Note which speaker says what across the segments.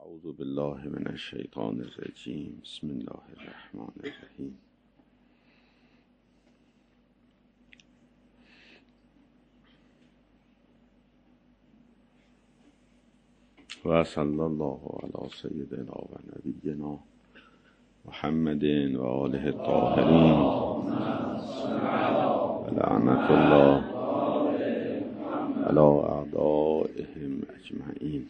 Speaker 1: اعوذ بالله من الشیطان الرجیم. بسم الله الرحمن الرحیم. و صلی الله علی سیدنا و نبینا محمد و آله الطاهرین و لعنت الله علی اعدائهم اجمعین.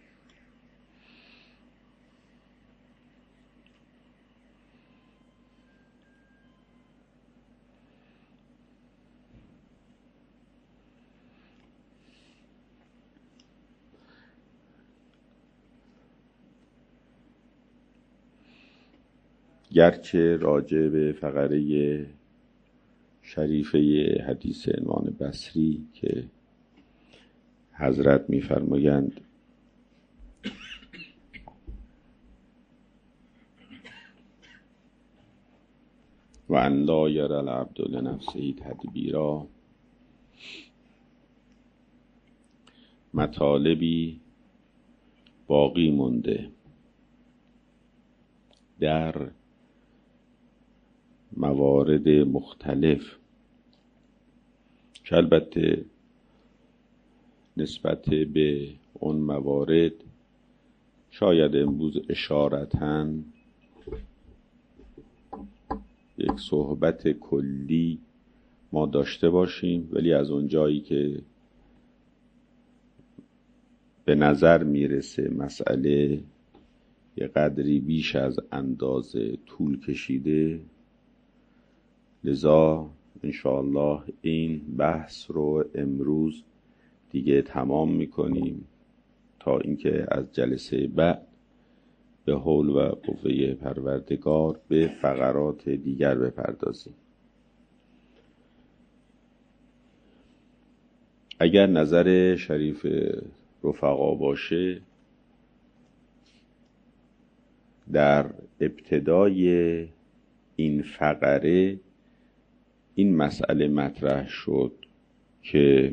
Speaker 1: گرچه راجع به فقره شریفه حدیث نعمان بصری که حضرت می‌فرمایند و ان لا یری العبد لنفسه تدبیرا، مطالبی باقی مونده در موارد مختلف که البته نسبت به اون موارد شاید امروز اشارتاً یک صحبت کلی ما داشته باشیم، ولی از اون جایی که به نظر میرسه مسئله یه قدری بیش از اندازه طول کشیده، لذا انشاءالله این بحث رو امروز دیگه تمام میکنیم تا اینکه از جلسه بعد به حول و قوه پروردگار به فقرات دیگر بپردازیم. اگر نظر شریف رفقا باشه، در ابتدای این فقره این مسئله مطرح شد که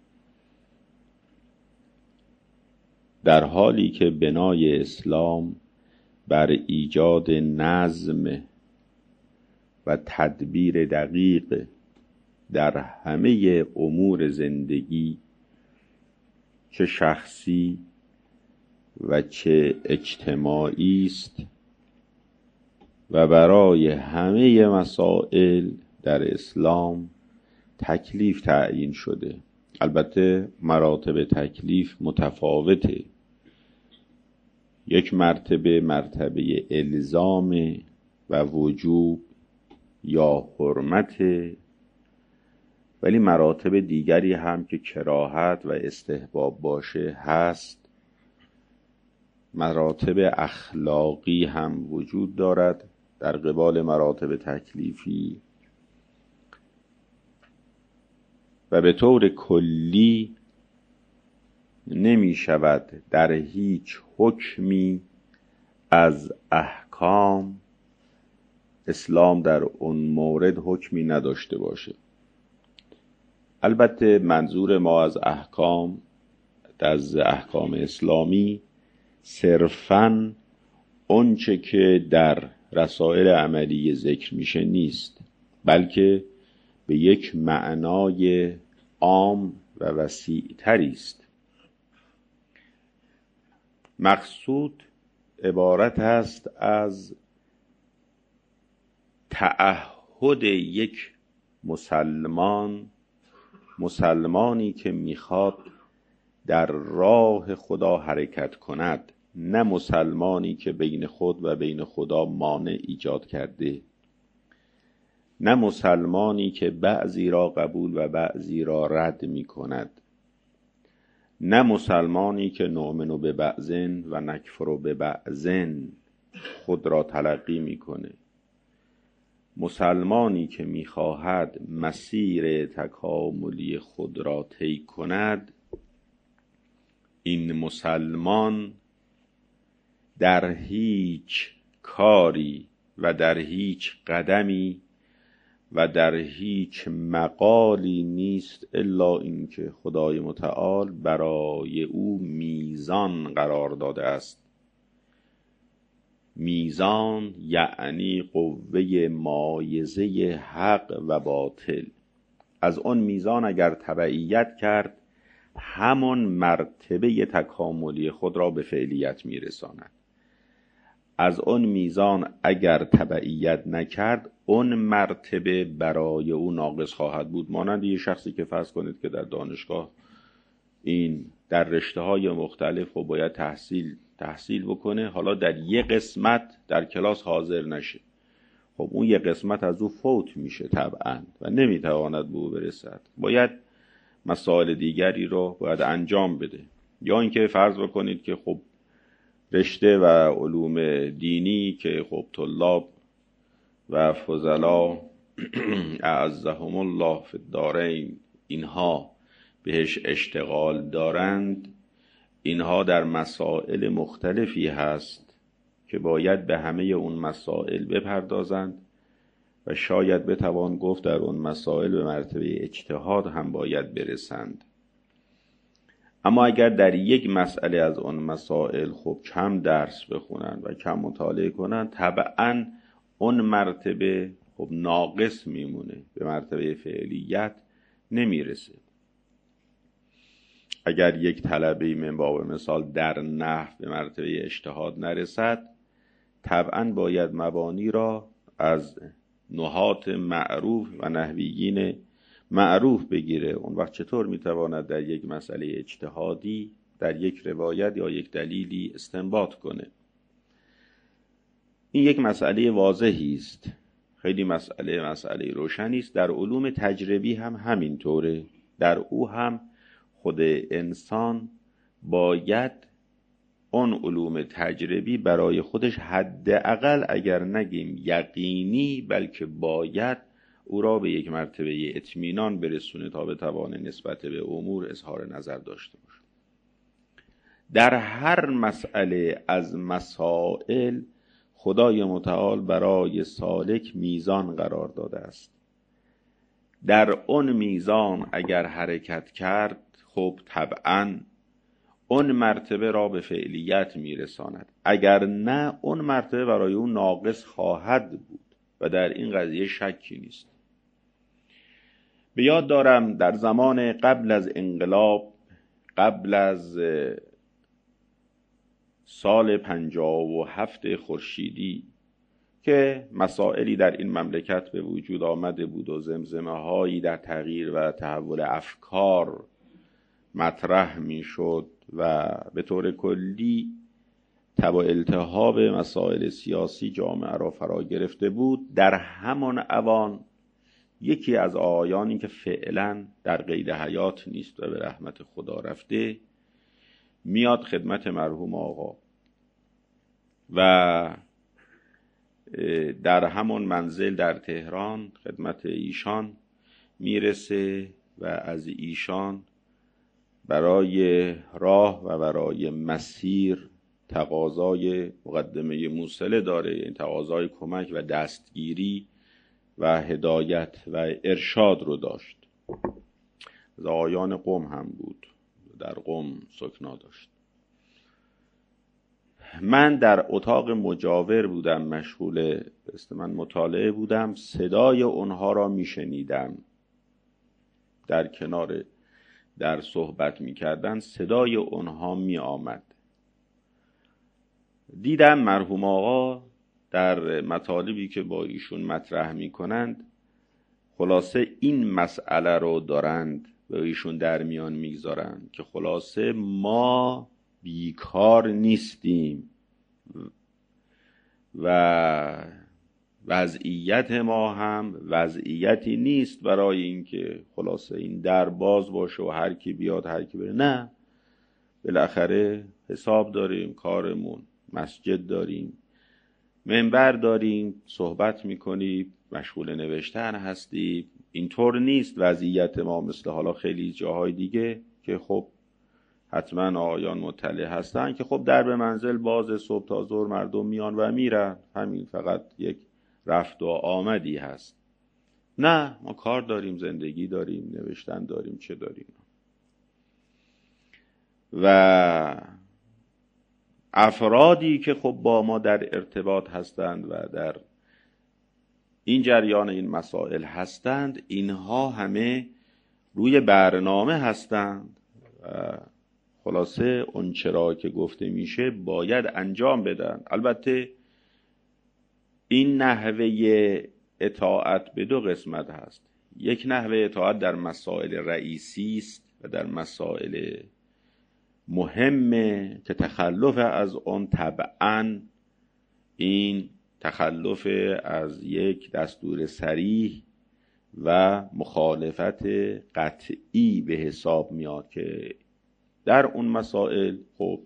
Speaker 1: در حالی که بنای اسلام بر ایجاد نظم و تدبیر دقیق در همه امور زندگی، چه شخصی و چه اجتماعی است، و برای همه مسائل در اسلام تکلیف تعیین شده. البته مراتب تکلیف متفاوته، یک مرتبه مرتبه الزام و وجوب یا حرمت، ولی مراتب دیگری هم که کراهت و استحباب باشه هست. مراتب اخلاقی هم وجود دارد در قبال مراتب تکلیفی، و به طور کلی نمی شود در هیچ حکمی از احکام اسلام در اون مورد حکمی نداشته باشه. البته منظور ما از احکام اسلامی صرفاً اونچه که در رسائل عملی ذکر میشه نیست، بلکه به یک معنای عام و وسیع تری است. مقصود عبارت است از تعهد یک مسلمانی که میخواد در راه خدا حرکت کند، نه مسلمانی که بین خود و بین خدا مانع ایجاد کرده، نه مسلمانی که بعضی را قبول و بعضی را رد می کند، نه مسلمانی که نؤمن به بعض و نکفر به بعض خود را تلقی می کنه. مسلمانی که می خواهد مسیر تکاملی خود را طی کند، این مسلمان در هیچ کاری و در هیچ قدمی و در هیچ مقالی نیست الا اینکه خدای متعال برای او میزان قرار داده است میزان یعنی قوه مایزه حق و باطل. از اون میزان اگر تبعیت کرد همون مرتبه تکاملی خود را به فعلیت میرساند. از اون میزان اگر تبعیت نکرد اون مرتبه برای او ناقص خواهد بود. مانند یه شخصی که فرض کنید که در دانشگاه این در رشته‌های مختلف خب باید تحصیل بکنه، حالا در یک قسمت در کلاس حاضر نشه، خب اون یک قسمت از او فوت میشه طبعا و نمیتواند به او برسد، باید مسائل دیگری رو باید انجام بده. یا اینکه فرض بکنید که خب رشته و علوم دینی که خب طلاب و فضلا اعزهم الله فی الدارین اینها بهش اشتغال دارند، اینها در مسائل مختلفی هست که باید به همه اون مسائل بپردازند و شاید بتوان گفت در اون مسائل به مرتبه اجتهاد هم باید برسند. اما اگر در یک مسئله از اون مسائل خب کم درس بخونن و کم مطالعه کنن، طبعا اون مرتبه خب ناقص میمونه، به مرتبه فعلیت نمیرسه. اگر یک طلبه من باب مثال در نحو به مرتبه اجتهاد نرسد، طبعا باید مبانی را از نحات معروف و نحویین معروف بگیره. اون وقت چطور میتواند در یک مسئله اجتهادی در یک روایت یا یک دلیلی استنباط کنه؟ این یک مسئله واضحی است، خیلی مسئله روشنی است. در علوم تجربی هم همینطوره. در او هم خود انسان باید اون علوم تجربی برای خودش حداقل اگر نگیم یقینی بلکه باید او را به یک مرتبه اطمینان برسونه تا بتوانه نسبت به امور اظهار نظر داشته باشه. در هر مسئله از مسائل خدای متعال برای سالک میزان قرار داده است. در اون میزان اگر حرکت کرد خب طبعا اون مرتبه را به فعلیت میرساند، اگر نه اون مرتبه برای اون ناقص خواهد بود و در این قضیه شکی نیست. به یاد دارم در زمان قبل از انقلاب، قبل از سال 57 خورشیدی که مسائلی در این مملکت به وجود آمده بود و زمزمه هایی در تغییر و تحول افکار مطرح می شد و به طور کلی تب و التهاب مسائل سیاسی جامعه را فرا گرفته بود. در همان اوان یکی از آقایانی که فعلا در قید حیات نیست و به رحمت خدا رفته میاد خدمت مرحوم آقا و در همون منزل در تهران خدمت ایشان میرسه و از ایشان برای راه و برای مسیر تقاضای مقدمه موصله داره، این تقاضای کمک و دستگیری و هدایت و ارشاد رو داشت. از آقایان قم هم بود، در قم سکنا داشت. من در اتاق مجاور بودم، مشغول من مطالعه بودم، صدای اونها را میشنیدم. در کنار در صحبت میکردن صدای اونها می آمد. دیدم مرحوم آقا در مطالبی که با ایشون مطرح میکنند خلاصه این مسئله رو دارند و ایشون در میان میگذارند که خلاصه ما بیکار نیستیم و وضعیت ما هم وضعیتی نیست برای اینکه خلاصه این در باز باشه و هر کی بیاد هر کی بره. نه، بالاخره حساب داریم، کارمون، مسجد داریم، منبر داریم، صحبت میکنیم، مشغول نوشتن هستیم. اینطور نیست وضعیت ما مثل حالا خیلی جاهای دیگه که خب حتما آقایان مطلع هستن که خب در به منزل باز، صبح تا ظهر مردم میان و میرن، همین فقط یک رفت و آمدی هست. نه، ما کار داریم، زندگی داریم، نوشتن داریم، چه داریم. و افرادی که خب با ما در ارتباط هستند و در این جریان این مسائل هستند، اینها همه روی برنامه هستند و خلاصه اون چرا که گفته میشه باید انجام بدن. البته این نحوه اطاعت به دو قسمت هست. یک نحوه اطاعت در مسائل رئیسی است و در مسائل مهمه که تخلف از اون طبعاً این تخلف از یک دستور صریح و مخالفت قطعی به حساب میاد که در اون مسائل خب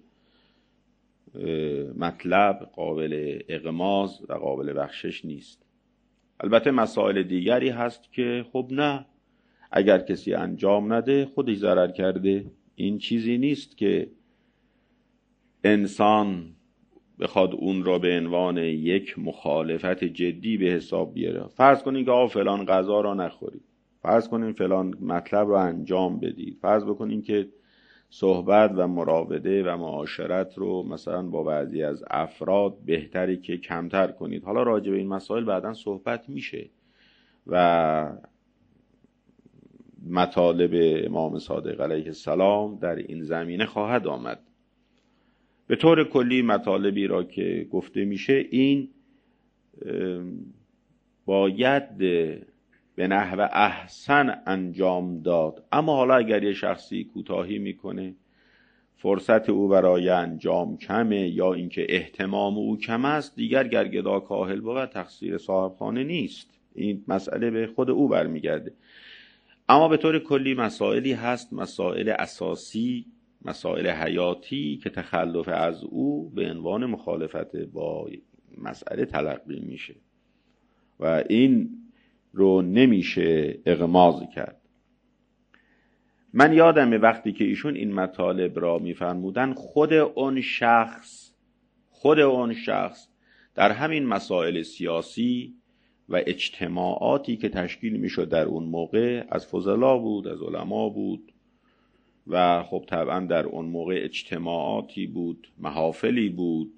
Speaker 1: مطلب قابل اغماض و قابل بخشش نیست. البته مسائل دیگری هست که خب نه، اگر کسی انجام نده خودش ضرر کرده. این چیزی نیست که انسان بخواد اون را به عنوان یک مخالفت جدی به حساب بیاره. فرض کنید که آقا فلان غذا را نخورید، فرض کنید فلان مطلب را انجام بدید، فرض بکنید که صحبت و مراوده و معاشرت رو مثلا با بعضی از افراد بهتری که کمتر کنید. حالا راجع به این مسائل بعداً صحبت میشه و مطالب امام صادق علیه السلام در این زمینه خواهد آمد. به طور کلی مطالبی را که گفته میشه این باید به نحو احسن انجام داد. اما حالا اگر یه شخصی کوتاهی میکنه، فرصت او برای انجام کمه یا اینکه اهتمام او کم است، دیگر گرگدا کاهل بود تقصیر صاحب خانه نیست. این مسئله به خود او برمیگرده. اما به طور کلی مسائلی هست، مسائل اساسی، مسائل حیاتی که تخلف از او به عنوان مخالفت با مسئله تلقی میشه و این رو نمیشه اغماض کرد. من یادمه وقتی که ایشون این مطالب را میفرمودن، خود اون شخص در همین مسائل سیاسی و اجتماعاتی که تشکیل میشد در اون موقع، از فضلا بود، از علما بود و خب طبعا در اون موقع اجتماعاتی بود، محافلی بود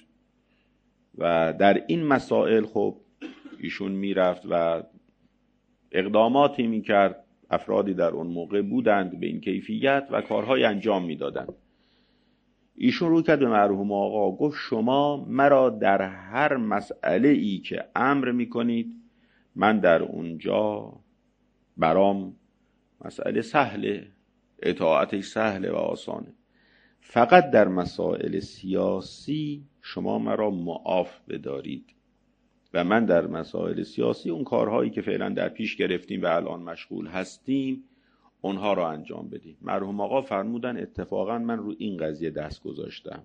Speaker 1: و در این مسائل خب ایشون میرفت و اقداماتی میکرد. افرادی در اون موقع بودند به این کیفیت و کارهای انجام میدادند. ایشون رو کرد به مرحوم آقا، گفت شما مرا در هر مسئله ای که امر میکنید من در اونجا برام مسئله سهله، اطاعتش سهله و آسانه. فقط در مسائل سیاسی شما مرا معاف بدارید و من در مسائل سیاسی اون کارهایی که فعلا در پیش گرفتیم و الان مشغول هستیم اونها را انجام بدیم. مرحوم آقا فرمودن اتفاقا من رو این قضیه دست گذاشتم.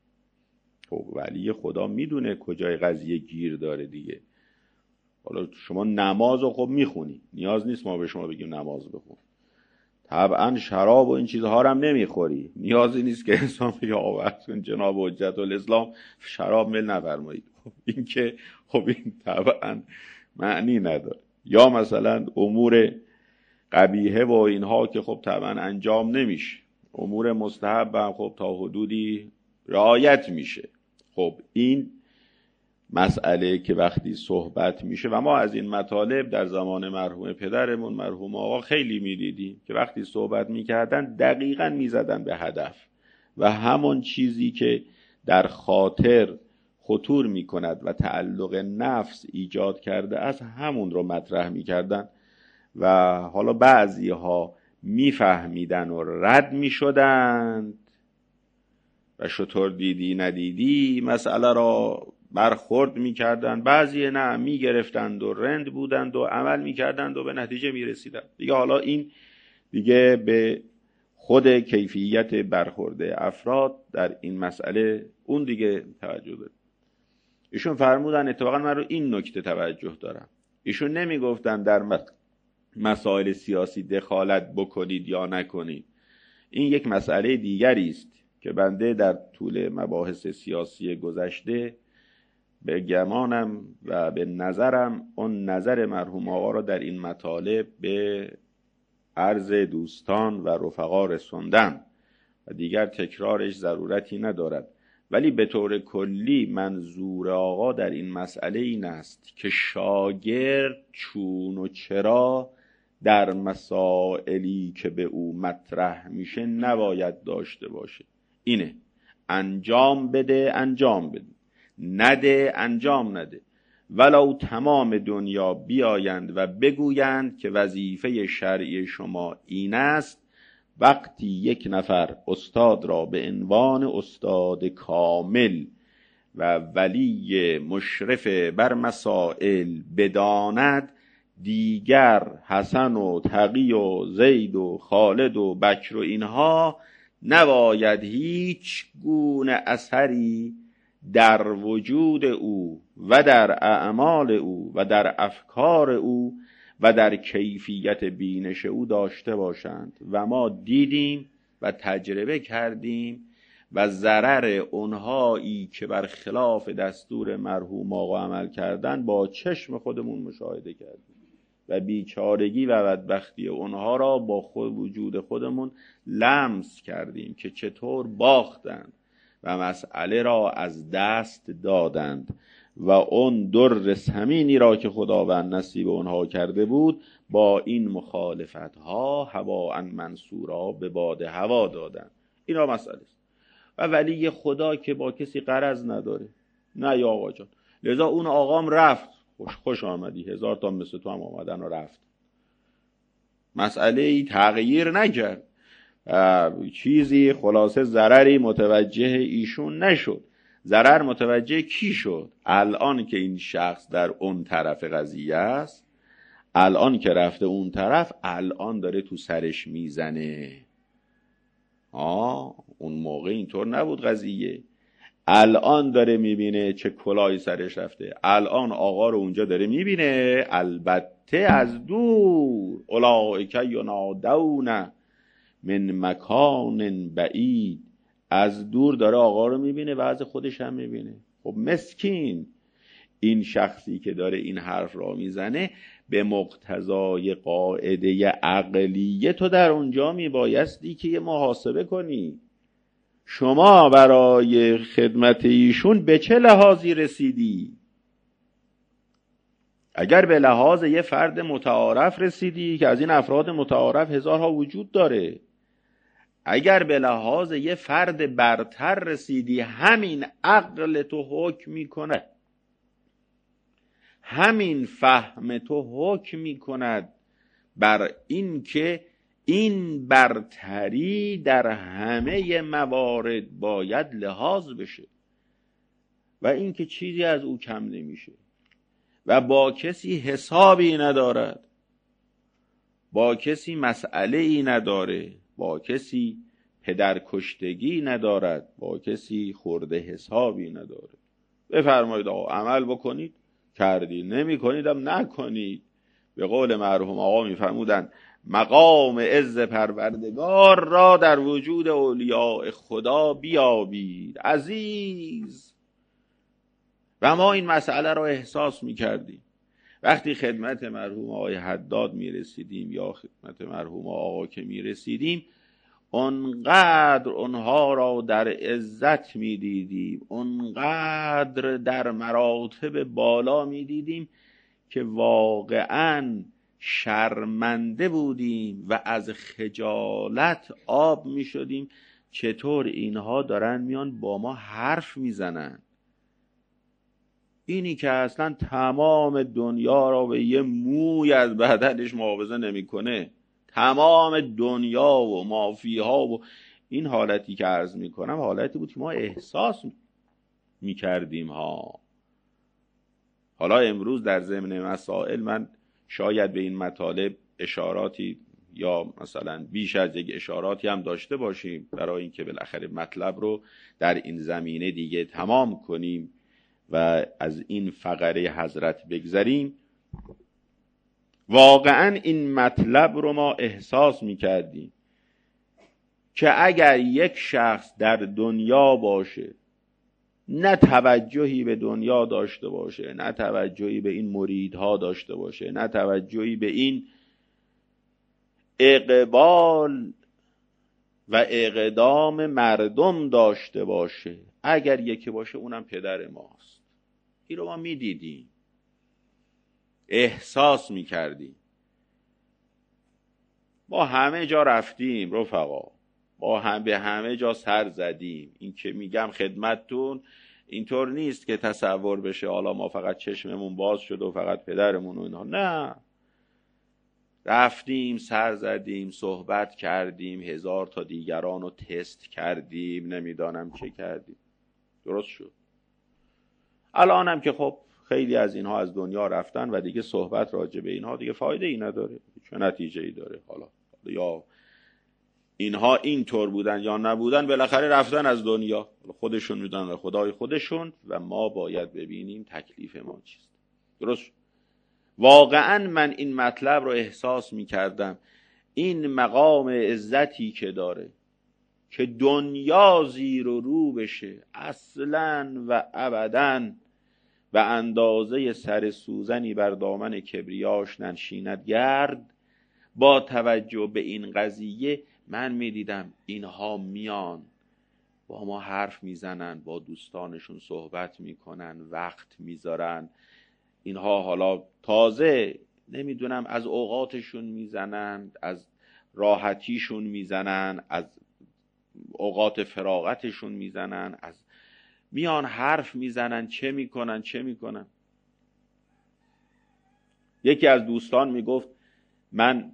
Speaker 1: خب ولی خدا میدونه کجای قضیه گیر داره دیگه. حالا شما نماز رو خب میخونی، نیاز نیست ما به شما بگیم نماز بخون. طبعا شراب و این چیزها رو هم نمیخوری، نیازی نیست که انسان بگه آورد کن جناب حجت الاسلام شراب مل نفرمایید. خب این که خب این طبعا معنی نداره. یا مثلا امور قبیحه و اینها که خب طبعا انجام نمیشه، امور مستحب هم خب تا حدودی رعایت میشه. خب این مسئله که وقتی صحبت میشه و ما از این مطالب در زمان مرحوم پدرمون مرحوم آقا خیلی میدیدیم که وقتی صحبت میکردن دقیقاً میزدن به هدف و همون چیزی که در خاطر خطور میکند و تعلق نفس ایجاد کرده از همون رو مطرح میکردن و حالا بعضی ها میفهمیدن و رد میشدند و شطور دیدی ندیدی مسئله را برخورد میکردند، بعضی نه میگرفتند و رند بودند و عمل میکردند و به نتیجه میرسیدند. دیگه حالا این دیگه به خود کیفیت برخورده افراد در این مسئله اون دیگه توجه داره. ایشون فرمودن اتفاقا من رو این نکته توجه دارم. ایشون نمیگفتن در مسائل سیاسی دخالت بکنید یا نکنید. این یک مسئله دیگری است که بنده در طول مباحث سیاسی گذشته به گمانم و به نظرم اون نظر مرحوم آقا را در این مطالب به عرض دوستان و رفقا رسوندم و دیگر تکرارش ضرورتی ندارد. ولی به طور کلی منظور آقا در این مسئله این است که شاگرد چون و چرا در مسائلی که به او مطرح میشه نباید داشته باشه. اینه انجام بده انجام بده، نده انجام نده. ولو تمام دنیا بیایند و بگویند که وظیفه شرعی شما این است، وقتی یک نفر استاد را به عنوان استاد کامل و ولی مشرف بر مسائل بداند، دیگر حسن و تقی و زید و خالد و بکر و اینها نباید هیچ گونه اثری در وجود او و در اعمال او و در افکار او و در کیفیت بینش او داشته باشند. و ما دیدیم و تجربه کردیم و ضرر اونهایی که بر خلاف دستور مرحوم آقا عمل کردن با چشم خودمون مشاهده کردیم و بیچارگی و بدبختی اونها را با خود وجود خودمون لمس کردیم که چطور باختند و مسئله را از دست دادند و اون در ثمینی را که خداوند نصیب اونها کرده بود با این مخالفت ها هواء منصورا به باد هوا دادند. اینا مسئله است. و ولی خدا که با کسی غرض نداره. نه یا آقا جان، لذا اون آقام رفت، خوش آمدی، 1000 تا مثل تو هم آمدن و رفت، مسئله ای تغییر نکرد، چیزی خلاصه ضرری متوجه ایشون نشد. ضرر متوجه کی شد؟ الان که این شخص در اون طرف قضیه است، الان که رفته اون طرف، الان داره تو سرش میزنه. اون موقع اینطور نبود قضیه. الان داره میبینه چه کلاهی سرش رفته، الان آقا رو اونجا داره میبینه، البته از دور. اولئک ینادون من مکان بعید، از دور داره آقا رو میبینه و از خودش هم میبینه. خب مسکین این شخصی که داره این حرف را میزنه به مقتضای قاعده عقلیه تو در اونجا میبایستی که یه محاسبه کنی. شما برای خدمت ایشون به چه لحاظی رسیدی؟ اگر به لحاظ یه فرد متعارف رسیدی که از این افراد متعارف هزارها وجود داره، اگر به لحاظ یه فرد برتر رسیدی، همین عقل تو حکم میکنه، همین فهم تو حکم میکند بر این که این برتری در همه موارد باید لحاظ بشه و این که چیزی از او کم نمیشه و با کسی حسابی ندارد، با کسی مسئله ای نداره، با کسی پدرکشتگی ندارد، با کسی خورده حسابی نداره. بفرمایید آقا عمل بکنید، کردید، نمی کنیدم نکنید. به قول مرحوم آقا میفرمودن مقام عز پروردگار را در وجود اولیاء خدا بیابید عزیز. و ما این مسئله را احساس میکردیم وقتی خدمت مرحوم آقای حداد میرسیدیم یا خدمت مرحوم آقا که میرسیدیم، اونقدر اونها را در عزت میدیدیم، اونقدر در مراتب بالا میدیدیم که واقعاً شرمنده بودیم و از خجالت آب میشدیم. چطور اینها دارن میان با ما حرف میزنن؟ اینی که اصلا تمام دنیا را به یه موی از بدنش محافظه نمیکنه، تمام دنیا و مافیها و این حالتی که عرض میکنم حالتی بود که ما احساس میکردیم ها. حالا امروز در ضمن مسائل من شاید به این مطالب اشاراتی یا مثلا بیش از یک اشاراتی هم داشته باشیم برای اینکه بالاخره مطلب رو در این زمینه دیگه تمام کنیم و از این فقره حضرت بگذریم. واقعا این مطلب رو ما احساس میکردیم که اگر یک شخص در دنیا باشه، نه توجهی به دنیا داشته باشه، نه توجهی به این مریدها داشته باشه، نه توجهی به این اقبال و اقدام مردم داشته باشه. اگر یکی باشه اونم پدر ماست. این رو ما میدیدیم، احساس میکردیم. ما همه جا رفتیم رفقا، ما به همه جا سر زدیم. این که میگم خدمتتون اینطور نیست که تصور بشه حالا ما فقط چشممون باز شد و فقط پدرمون و اینها. نه، رفتیم سر زدیم، صحبت کردیم، 1000 تا دیگران رو تست کردیم، نمیدانم چه کردیم، درست شد. الانم که خب خیلی از اینها از دنیا رفتن و دیگه صحبت راجع به اینها دیگه فایده ای نداره. چه نتیجه ای داره؟ حالا یا اینها اینطور بودن یا نبودن، بالاخره رفتن از دنیا، خودشون میدونن و خدای خودشون، و ما باید ببینیم تکلیف ما چیست. درست. واقعا من این مطلب رو احساس میکردم، این مقام عزتی که داره که دنیا زیر و رو بشه اصلا و ابدا و اندازه سر سوزنی بر دامن کبریاش ننشیند گرد. با توجه به این قضیه من میدیدم اینها میان با ما حرف میزنن، با دوستانشون صحبت میکنن، وقت میذارن. اینها حالا تازه نمیدونم از اوقاتشون میزنن، از راحتیشون میزنن، از اوقات فراغتشون میزنن، از میان حرف میزنن، چه میکنن. یکی از دوستان میگفت من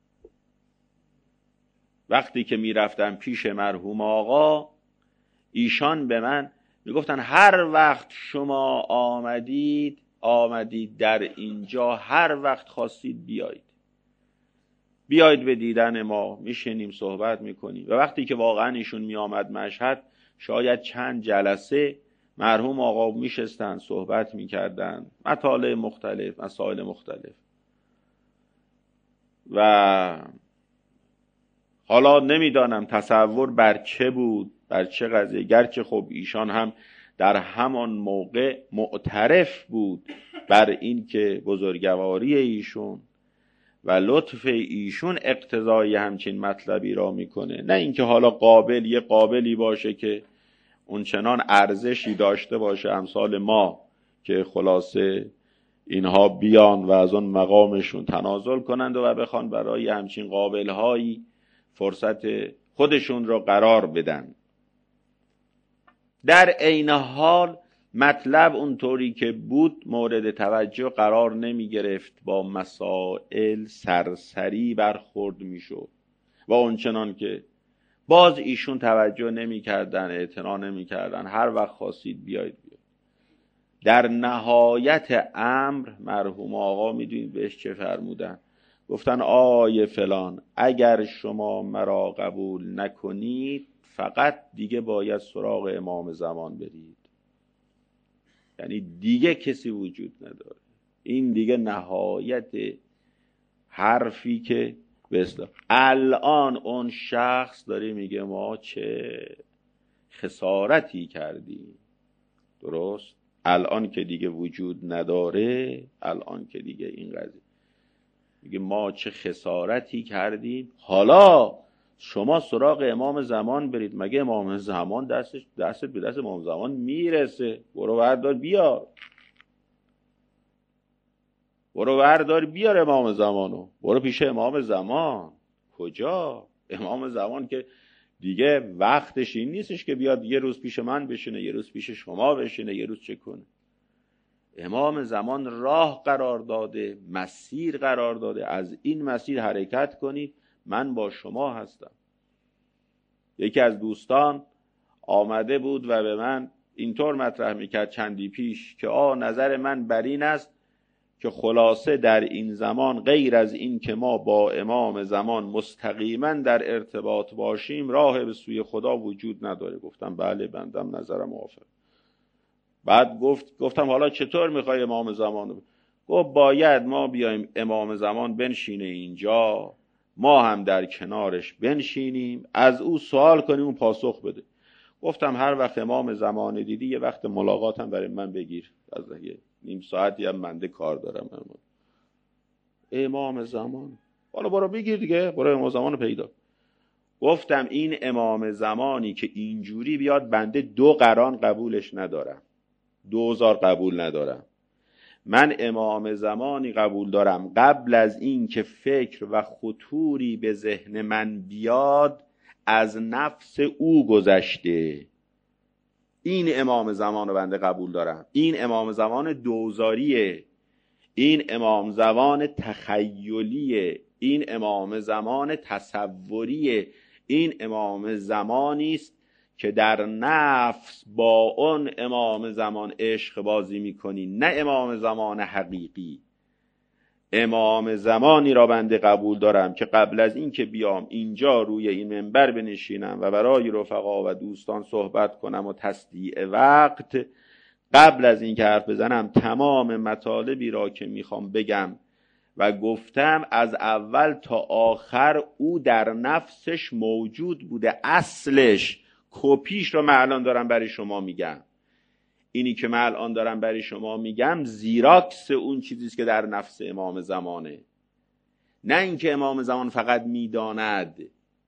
Speaker 1: وقتی که میرفتم پیش مرحوم آقا، ایشان به من میگفتن هر وقت شما آمدید در اینجا، هر وقت خواستید بیایید به دیدن ما، میشینیم صحبت میکنیم. و وقتی که واقعا ایشون میآمد مشهد، شاید چند جلسه مرحوم آقا میشستن صحبت میکردن، مطالب مختلف، مسائل مختلف. و حالا نمیدانم تصور بر چه بود، بر چه قضیه، گرچه خب ایشان هم در همان موقع معترف بود بر این که بزرگواری ایشون و لطف ایشون اقتضای همچین مطلبی را میکنه، نه اینکه حالا یه قابلی باشه که اونچنان ارزشی داشته باشه امثال ما که خلاصه اینها بیان و از اون مقامشون تنازل کنند و بخوان برای همچین قابلهایی فرصت خودشون را قرار بدن. در عین حال مطلب اونطوری که بود مورد توجه قرار نمی گرفت، با مسائل سرسری برخورد می شد و اونچنان که باز ایشون توجه نمی کردن، اعتنا نمی کردن، هر وقت خواستید بیایید. در نهایت امر مرحوم آقا میدونید بهش چه فرمودن؟ گفتن آیه فلان، اگر شما مرا قبول نکنید فقط دیگه باید سراغ امام زمان برید. یعنی دیگه کسی وجود نداره. این دیگه نهایت حرفی که به اصطلاح الان اون شخص داره میگه ما چه خسارتی کردیم. درست؟ الان که دیگه وجود نداره، الان که دیگه این قضیه میگه ما چه خسارتی کردیم، حالا شما سراغ امام زمان برید. مگه امام زمان دستت به دست امام زمان میرسه؟ برو بردار بیار امام زمانو، برو پیش امام زمان. کجا؟ امام زمان که دیگه وقتش این نیستش که بیاد یه روز پیش من بشینه، یه روز پیش شما بشینه، یه روز چه کنه. امام زمان راه قرار داده، مسیر قرار داده، از این مسیر حرکت کنید، من با شما هستم. یکی از دوستان آمده بود و به من اینطور مطرح میکرد چندی پیش که نظر من بر این است که خلاصه در این زمان غیر از این که ما با امام زمان مستقیما در ارتباط باشیم راه به سوی خدا وجود نداره. گفتم بله، بندم نظرم موافق. بعد گفتم حالا چطور میخوای امام زمان رو؟ گفت باید ما بیایم امام زمان بنشینه اینجا، ما هم در کنارش بنشینیم، از او سوال کنیم، اون پاسخ بده. گفتم هر وقت امام زمان دیدی یه وقت ملاقاتم برای من بگیر، از نیم ساعتی هم منده کار دارم. امام زمان حالا برو بگیر دیگه، برو امام زمان رو پیدا. گفتم این امام زمانی که اینجوری بیاد بنده 2 قران قبولش ندارم، 2000 قبول ندارم. من امام زمانی قبول دارم قبل از این که فکر و خطوری به ذهن من بیاد از نفس او گذشته. این امام زمان رو بنده قبول دارم. این امام زمان دوزاریه، این امام زمان تخیلیه، این امام زمان تصوریه. این امام زمانی است که در نفس با اون امام زمان عشق بازی میکنی، نه امام زمان حقیقی. امام زمانی را بنده قبول دارم که قبل از این که بیام اینجا روی این منبر بنشینم و برای رفقا و دوستان صحبت کنم و تضییع وقت، قبل از این که حرف بزنم تمام مطالبی را که میخوام بگم و گفتم از اول تا آخر او در نفسش موجود بوده، اصلش. کپیش رو من الان دارم برای شما میگم. اینی که من الان دارم برای شما میگم زیراکس اون چیزیست که در نفس امام زمانه. نه اینکه امام زمان فقط میداند.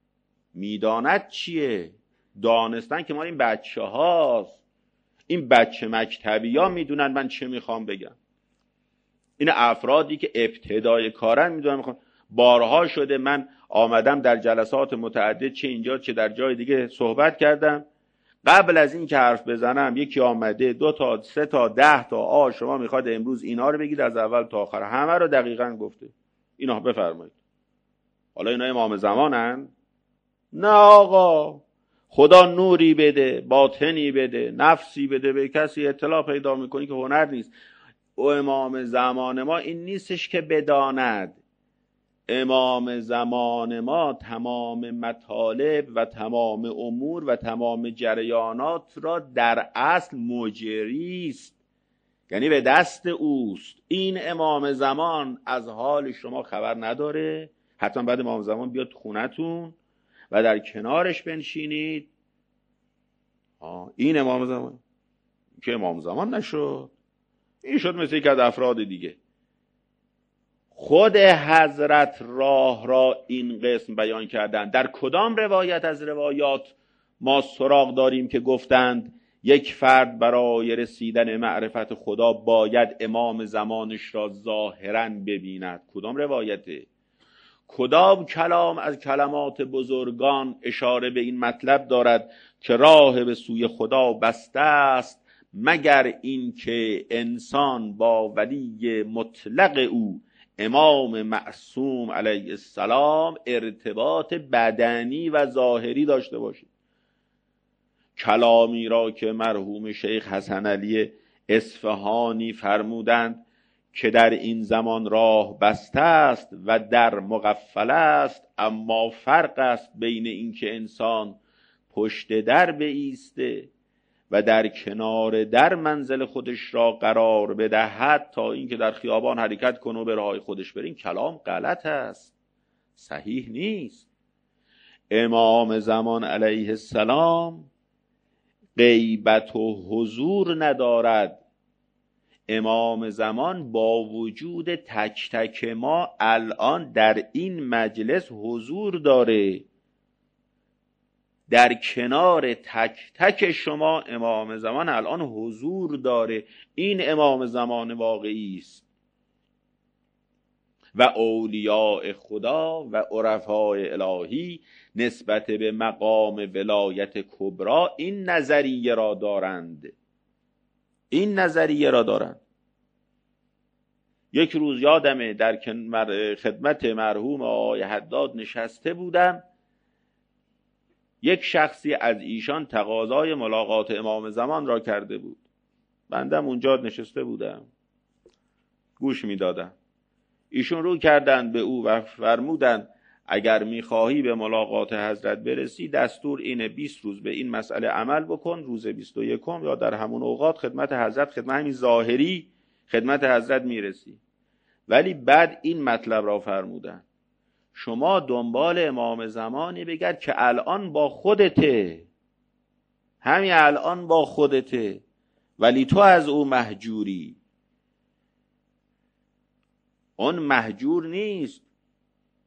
Speaker 1: میداند چیه؟ دانستن که ما این بچه هاست، این بچه مکتبی ها میدونن من چه میخوام بگم. این افرادی که ابتدای کارن میدونن میخوام. بارها شده من آمدم در جلسات متعدد، چه اینجا چه در جای دیگه صحبت کردم. قبل از این که حرف بزنم یکی آمده 2 تا 3 تا 10 تا شما میخواد امروز اینا رو بگید از اول تا آخر، همه رو دقیقاً گفته. اینا بفرمایید. حالا اینا امام زمانن؟ نه آقا، خدا نوری بده، باطنی بده، نفسی بده به کسی، اطلاع پیدا میکنی که هنر نیست. او امام زمان ما این نیستش که بداند. امام زمان ما تمام مطالب و تمام امور و تمام جریانات را در اصل مجری است، یعنی به دست اوست. این امام زمان از حال شما خبر نداره. حتما بعد امام زمان بیاد خونتون و در کنارش بنشینید. این امام زمان که امام زمان نشد، این شد مثل یک از افراد دیگه. خود حضرت راه را این قسم بیان کردند. در کدام روایت از روایات ما سراغ داریم که گفتند یک فرد برای رسیدن معرفت خدا باید امام زمانش را ظاهراً ببیند؟ کدام روایته؟ کدام کلام از کلمات بزرگان اشاره به این مطلب دارد که راه به سوی خدا بسته است مگر این که انسان با ولی مطلق او امام معصوم علیه السلام ارتباط بدنی و ظاهری داشته باشید؟ کلامی را که مرحوم شیخ حسن علی اصفهانی فرمودند که در این زمان راه بسته است و در مقفل است، اما فرق است بین این که انسان پشت در بایسته و در کنار در منزل خودش را قرار بدهد تا اینکه در خیابان حرکت کنه و به راه خودش بره. این کلام غلط است، صحیح نیست. امام زمان علیه السلام غیبت و حضور ندارد. امام زمان با وجود تک تک ما الان در این مجلس حضور داره. در کنار تک تک شما امام زمان الان حضور داره. این امام زمان واقعی است. و اولیاء خدا و عرفای الهی نسبت به مقام ولایت کبرا این نظریه را دارند. این نظریه را دارند. یک روز یادمه در خدمت مرحوم آقای حداد نشسته بودم، یک شخصی از ایشان تقاضای ملاقات امام زمان را کرده بود. بندم اونجا نشسته بودم گوش میدادم. ایشون رو کردند به او و فرمودند اگر میخواهی به ملاقات حضرت برسی دستور اینه 20 روز به این مسئله عمل بکن، روز 21 یا در همون اوقات خدمت حضرت، خدمت همین ظاهری خدمت حضرت میرسی. ولی بعد این مطلب را فرمودن شما دنبال امام زمانی بگرد که الان با خودته، همین الان با خودته، ولی تو از او محجوری. اون محجور نیست.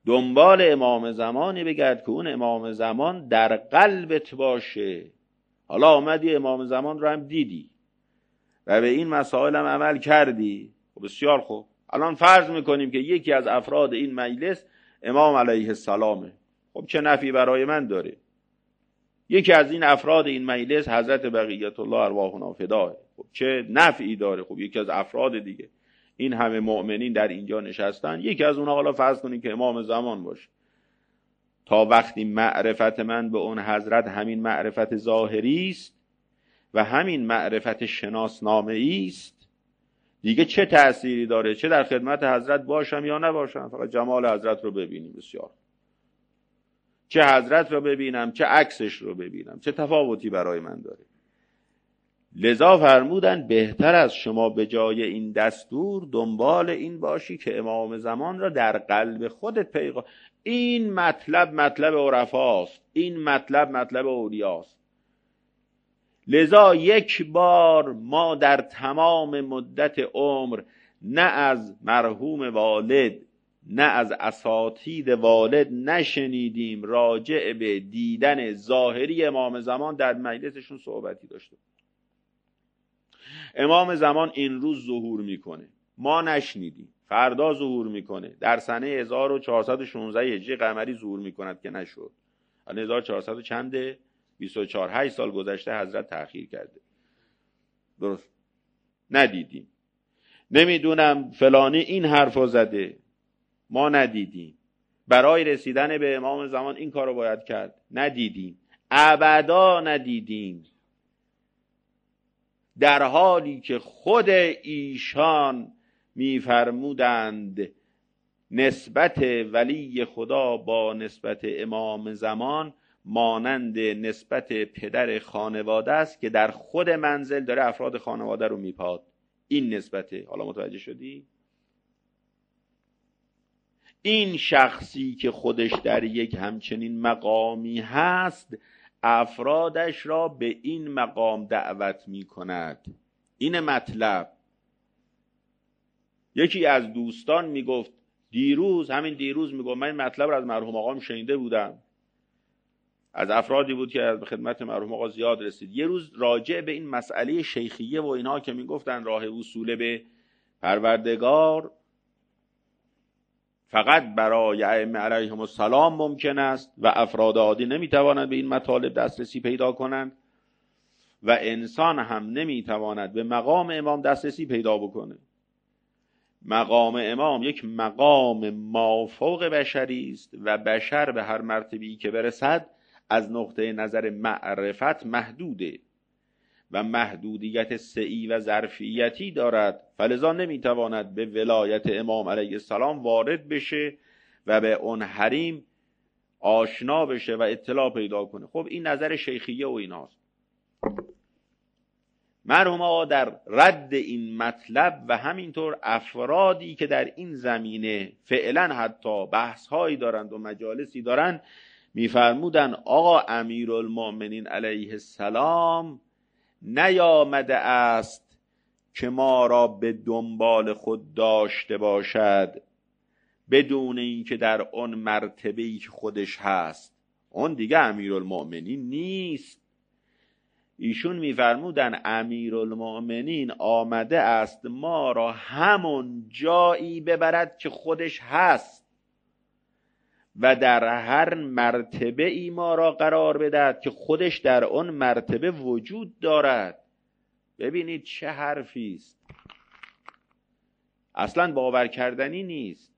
Speaker 1: دنبال امام زمانی بگرد که اون امام زمان در قلبت باشه. حالا آمدی امام زمان رو هم دیدی و به این مسائل هم عمل کردی، خب بسیار خوب. الان فرض میکنیم که یکی از افراد این مجلس امام علیه السلامه. خب چه نفعی برای من داره؟ یکی از این افراد این مجلس حضرت بقیت الله ارواحنا فداه. خب چه نفعی داره؟ خب یکی از افراد دیگه. این همه مؤمنین در اینجا نشستن، یکی از اونها حالا فرض کنیم که امام زمان باشه. تا وقتی معرفت من به اون حضرت همین معرفت ظاهری است و همین معرفت شناسنامه‌ای است، دیگه چه تأثیری داره؟ چه در خدمت حضرت باشم یا نباشم، فقط جمال حضرت رو ببینیم. بسیار چه حضرت رو ببینم چه عکسش رو ببینم، چه تفاوتی برای من داره؟ لذا فرمودن بهتر از شما به جای این دستور دنبال این باشی که امام زمان را در قلب خودت پیدا. این مطلب عرفاست، این مطلب اولیاست. لذا یک بار ما در تمام مدت عمر نه از مرحوم والد نه از اساتید والد نشنیدیم راجع به دیدن ظاهری امام زمان در مجلسشون صحبتی داشته. امام زمان این روز ظهور میکنه، ما نشنیدیم. فردا ظهور میکنه، در سنه 1416 هجری قمری ظهور میکند که نشد. الان 1400 چنده؟ 24. 8 سال گذشته حضرت تأخیر کرده. درست ندیدیم. نمیدونم فلانی این حرفو زده، ما ندیدیم. برای رسیدن به امام زمان این کارو باید کرد، ندیدیم. ابدا ندیدیم. در حالی که خود ایشان میفرمودند نسبت ولی خدا با نسبت امام زمان مانند نسبت پدر خانواده است که در خود منزل داره افراد خانواده رو میپاد. این نسبته. حالا متوجه شدی؟ این شخصی که خودش در یک همچنین مقامی هست افرادش را به این مقام دعوت می کند. این مطلب. یکی از دوستان می گفت همین دیروز می گفت من این مطلب را از مرحوم آقام شنیده بودم، از افرادی بود که از خدمت مرحوم آقا زیاد رسید. یه روز راجع به این مسئله شیخیه و اینها که می گفتن راه وصول به پروردگار فقط برای ائمه علیهم السلام ممکن است و افراد عادی نمیتوانند به این مطالب دسترسی پیدا کنند و انسان هم نمیتواند به مقام امام دسترسی پیدا بکنه. مقام امام یک مقام مافوق بشری است و بشر به هر مرتبه‌ای که برسد از نقطه نظر معرفت محدوده و محدودیت سعی و ظرفیتی دارد، فلذا نمیتواند به ولایت امام علیه السلام وارد بشه و به اون حریم آشنا بشه و اطلاع پیدا کنه. خب این نظر شیخیه و ایناست. مرحوم آقا در رد این مطلب و همینطور افرادی که در این زمینه فعلا حتی بحث‌هایی دارند و مجالسی دارند میفرمودن آقا امیرالمؤمنین علیه السلام نیامده است که ما را به دنبال خود داشته باشد بدون اینکه در اون مرتبه‌ای که خودش هست. اون دیگه امیرالمؤمنین نیست. ایشون میفرمودن امیرالمؤمنین آمده است ما را همون جایی ببرد که خودش هست و در هر مرتبه ای ما را قرار بدهد که خودش در آن مرتبه وجود دارد. ببینید چه حرفی است، اصلا باور کردنی نیست.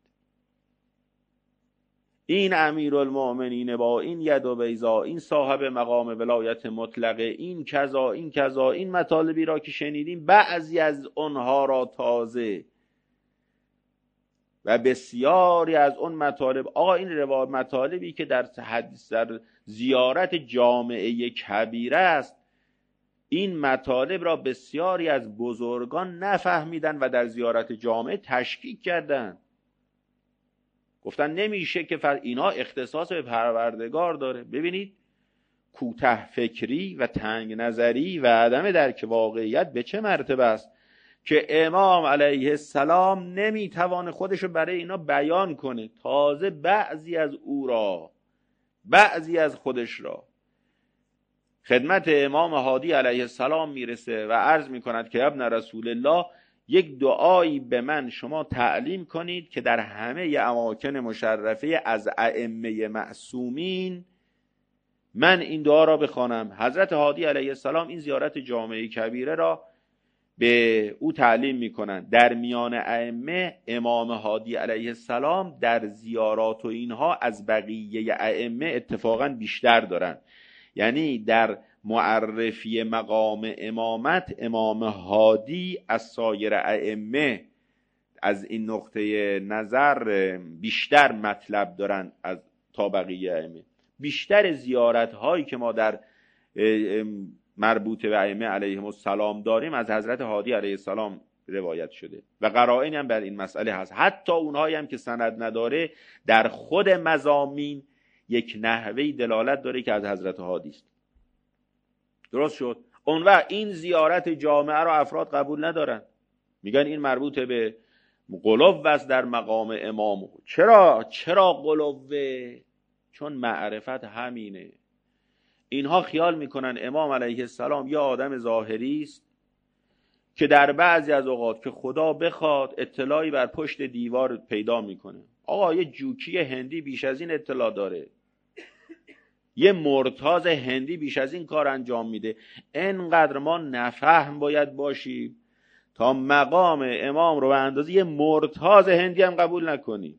Speaker 1: این امیرالمؤمنین با این ید و بیضا، این صاحب مقام ولایت مطلقه، این کذا این کذا، این مطالبی را که شنیدیم بعضی از آنها را تازه و بسیاری از اون مطالب. آقا این مطالبی که در زیارت جامعه کبیره است، این مطالب را بسیاری از بزرگان نفهمیدن و در زیارت جامعه تشکیک کردن. گفتن نمیشه که اینا اختصاص به پروردگار داره. ببینید کوته فکری و تنگ نظری و عدم درک واقعیت به چه مرتبه است که امام علیه السلام نمیتوانه خودشو برای اینا بیان کنه، تازه بعضی از او را، بعضی از خودش را خدمت امام هادی علیه السلام میرسه و عرض میکند که ابن رسول الله یک دعایی به من شما تعلیم کنید که در همه اماکن مشرفه از ائمه معصومین من این دعا را بخوانم. حضرت هادی علیه السلام این زیارت جامعه کبیره را به او تعلیم میکنند. در میان ائمه امام هادی علیه السلام در زیارات و اینها از بقیه ائمه اتفاقا بیشتر دارند، یعنی در معرفی مقام امامت امام هادی از سایر ائمه از این نقطه نظر بیشتر مطلب دارن از تا بقیه ائمه. بیشتر زیارت هایی که ما در مربوط به ائمه علیهم السلام داریم از حضرت هادی علیه السلام روایت شده و قرائنی هم بر این مسئله هست. حتی اونهایی هم که سند نداره در خود مضامین یک نحوهی دلالت داره که از حضرت هادی است. درست شد؟ اون وقت این زیارت جامعه را افراد قبول ندارن، میگن این مربوط به قلوب است در مقام امام. چرا قلوبه؟ چون معرفت همینه. اینها خیال میکنن امام علیه السلام یا آدم ظاهری است که در بعضی از اوقات که خدا بخواد اطلاعی بر پشت دیوار پیدا میکنه. آقا یه جوکی هندی بیش از این اطلاع داره، یه مرتاض هندی بیش از این کار انجام میده. انقدر ما نفهم باید باشیم تا مقام امام رو به اندازه یه مرتاض هندی هم قبول نکنیم.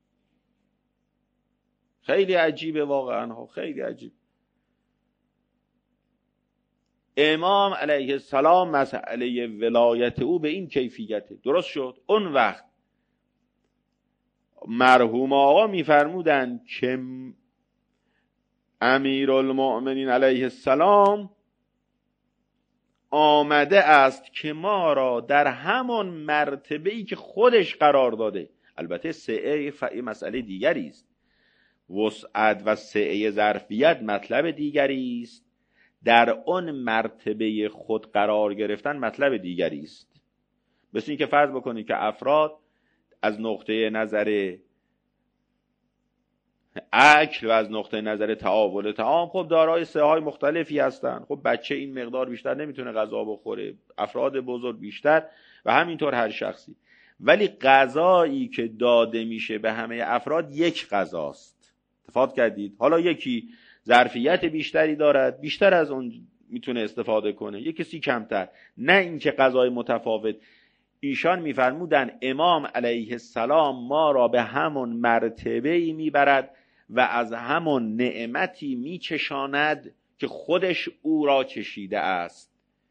Speaker 1: خیلی عجیبه واقعا، خیلی عجیب. امام علیه السلام مسئله ولایت او به این کیفیته. درست شد؟ اون وقت مرحوم آقا میفرمودن که امیرالمؤمنین علیه السلام آمده است که ما را در همان مرتبه‌ای که خودش قرار داده، البته سعه مسئله دیگری است، وسعت و سعه ظرفیت مطلب دیگری است، در اون مرتبه خود قرار گرفتن مطلب دیگری است. مثل این که فرض بکنید که افراد از نقطه نظر اکل و از نقطه نظر تعامل طعام خب دارای سعه‌های مختلفی هستن. خب بچه این مقدار بیشتر نمیتونه غذا بخوره، افراد بزرگ بیشتر و همینطور هر شخصی. ولی غذایی که داده میشه به همه افراد یک غذاست. اتفاق کردید؟ حالا یکی ظرفیت بیشتری دارد، بیشتر از اون میتونه استفاده کنه، یک کسی کمتر، نه اینکه غذای متفاوت. ایشان میفرمودن امام علیه السلام ما را به همون مرتبه‌ای میبرد و از همون نعمتی میچشاند که خودش او را چشیده است.